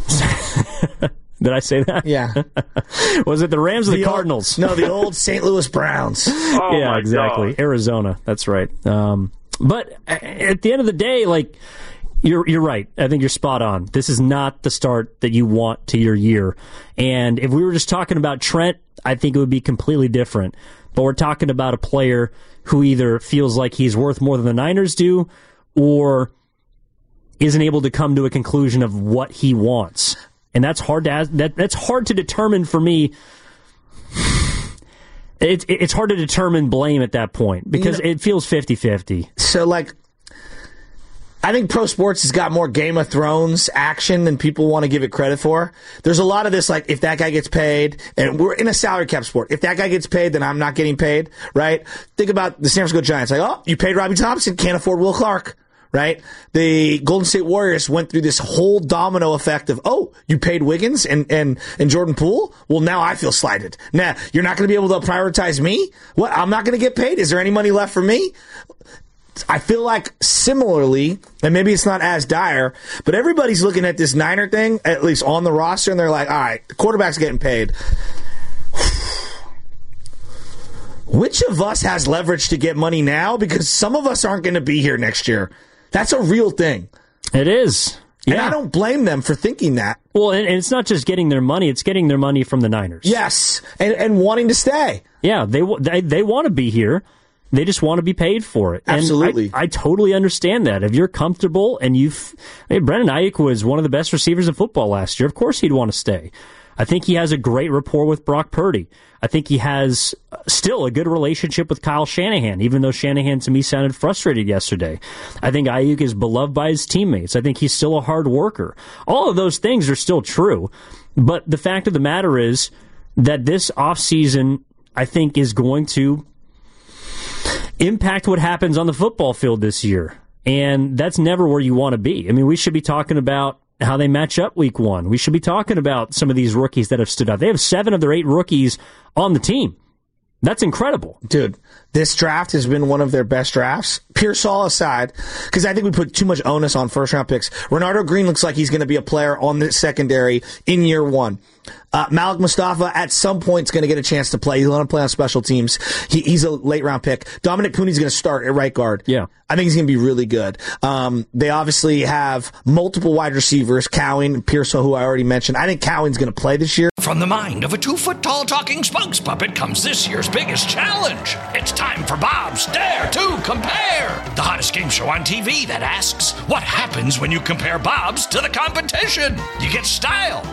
S4: Did I say that?
S5: Yeah.
S4: Was it the Rams or the,
S5: the
S4: Cardinals?
S5: Old, no, the old Saint Louis Browns.
S16: Oh,
S4: yeah,
S16: my
S4: exactly.
S16: God.
S4: Arizona. That's right. Um, but at the end of the day, like, You're you're right. I think you're spot on. This is not the start that you want to your year. And if we were just talking about Trent, I think it would be completely different. But we're talking about a player who either feels like he's worth more than the Niners do or isn't able to come to a conclusion of what he wants. And that's hard to ask, that that's hard to determine for me. It's it's hard to determine blame at that point because you know, it feels fifty-fifty.
S5: So like I think pro sports has got more Game of Thrones action than people want to give it credit for. There's a lot of this, like, if that guy gets paid, and we're in a salary cap sport, if that guy gets paid, then I'm not getting paid, right? Think about the San Francisco Giants. Like, oh, you paid Robbie Thompson, can't afford Will Clark, right? The Golden State Warriors went through this whole domino effect of, oh, you paid Wiggins and, and, and Jordan Poole? Well, now I feel slighted. Now, you're not going to be able to prioritize me? What, I'm not going to get paid? Is there any money left for me? I feel like similarly, and maybe it's not as dire, but everybody's looking at this Niner thing, at least on the roster, and they're like, all right, the quarterback's getting paid. Which of us has leverage to get money now? Because some of us aren't going to be here next year. That's a real thing.
S4: It is. Yeah.
S5: And I don't blame them for thinking that.
S4: Well, and, and it's not just getting their money, it's getting their money from the Niners.
S5: Yes, and, and wanting to stay.
S4: Yeah, they they, they want to be here. They just want to be paid for it.
S5: Absolutely.
S4: And I, I totally understand that. If you're comfortable and you've... Hey, Brandon Ayuk was one of the best receivers in football last year. Of course he'd want to stay. I think he has a great rapport with Brock Purdy. I think he has still a good relationship with Kyle Shanahan, even though Shanahan, to me, sounded frustrated yesterday. I think Ayuk is beloved by his teammates. I think he's still a hard worker. All of those things are still true. But the fact of the matter is that this offseason, I think, is going to impact what happens on the football field this year. And that's never where you want to be. I mean, we should be talking about how they match up week one. We should be talking about some of these rookies that have stood out. They have seven of their eight rookies on the team. That's incredible.
S5: Dude, this draft has been one of their best drafts. Pearsall aside, because I think we put too much onus on first-round picks. Renardo Green looks like he's going to be a player on the secondary in year one. Uh, Malik Mustafa at some point is going to get a chance to play. He's going to play on special teams. He, he's a late-round pick. Dominic Pooney's going to start at right guard.
S4: Yeah.
S5: I think he's going to be really good. Um, they obviously have multiple wide receivers, Cowing, Pearsall, who I already mentioned. I think Cowing's going to play this year.
S1: From the mind of a two-foot-tall talking spokes puppet comes this year's biggest challenge. It's time for Bob's Dare to Compare, the hottest game show on T V that asks, what happens when you compare Bob's to the competition? You get style.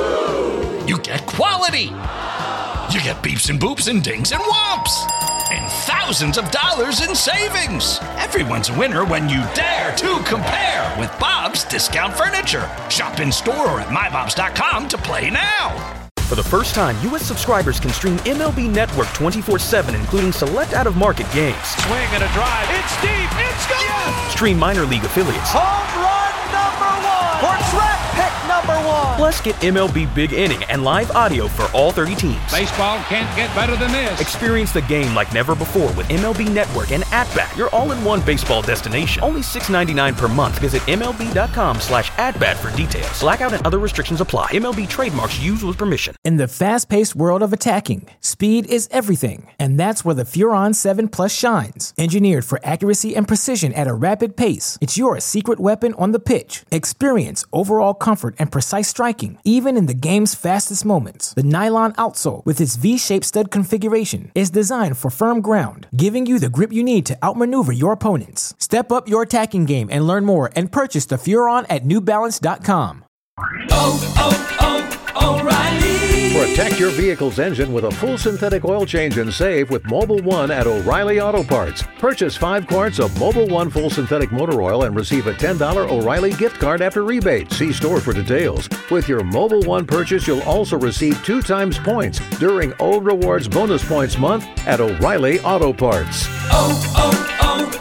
S1: You get quality. You get beeps and boops and dings and whomps. And thousands of dollars in savings. Everyone's a winner when you dare to compare with Bob's Discount Furniture. Shop in store or at my bobs dot com to play now.
S19: For the first time, U S subscribers can stream M L B Network twenty-four seven, including select out-of-market games.
S20: Swing and a drive. It's deep. It's gone. Yes.
S19: Stream minor league affiliates.
S20: Home run number one. Or track pick number one.
S19: Plus, get M L B Big Inning and live audio for all thirty teams.
S20: Baseball can't get better than this.
S19: Experience the game like never before with M L B Network and At-Bat, your all-in-one baseball destination. Only six dollars and ninety-nine cents per month. Visit M L B dot com slash at-bat for details. Blackout and other restrictions apply. M L B trademarks used with permission.
S21: In the fast-paced world of attacking, speed is everything. And that's where the Furon seven Plus shines. Engineered for accuracy and precision at a rapid pace, it's your secret weapon on the pitch. Experience overall comfort and precise striking, even in the game's fastest moments. The nylon outsole, with its V-shaped stud configuration, is designed for firm ground, giving you the grip you need to outmaneuver your opponents. Step up your attacking game and learn more and purchase the Furon at new balance dot com.
S22: Oh, oh, oh, O'Reilly! Protect your vehicle's engine with a full synthetic oil change and save with Mobil one at O'Reilly Auto Parts. Purchase five quarts of Mobil one full synthetic motor oil and receive a ten dollars O'Reilly gift card after rebate. See store for details. With your Mobil one purchase, you'll also receive two times points during O Rewards Bonus Points Month at O'Reilly Auto Parts. Oh,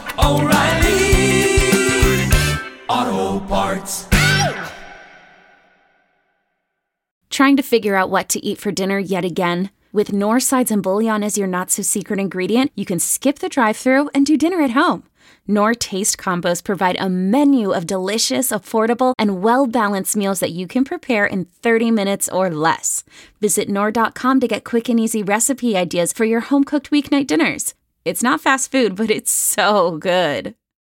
S22: oh, oh, O'Reilly Auto Parts.
S3: Trying to figure out what to eat for dinner yet again? With Knorr sides and bouillon as your not-so-secret ingredient, you can skip the drive-thru and do dinner at home. Knorr Taste Combos provide a menu of delicious, affordable, and well-balanced meals that you can prepare in thirty minutes or less. Visit Knorr dot com to get quick and easy recipe ideas for your home-cooked weeknight dinners. It's not fast food, but it's so good.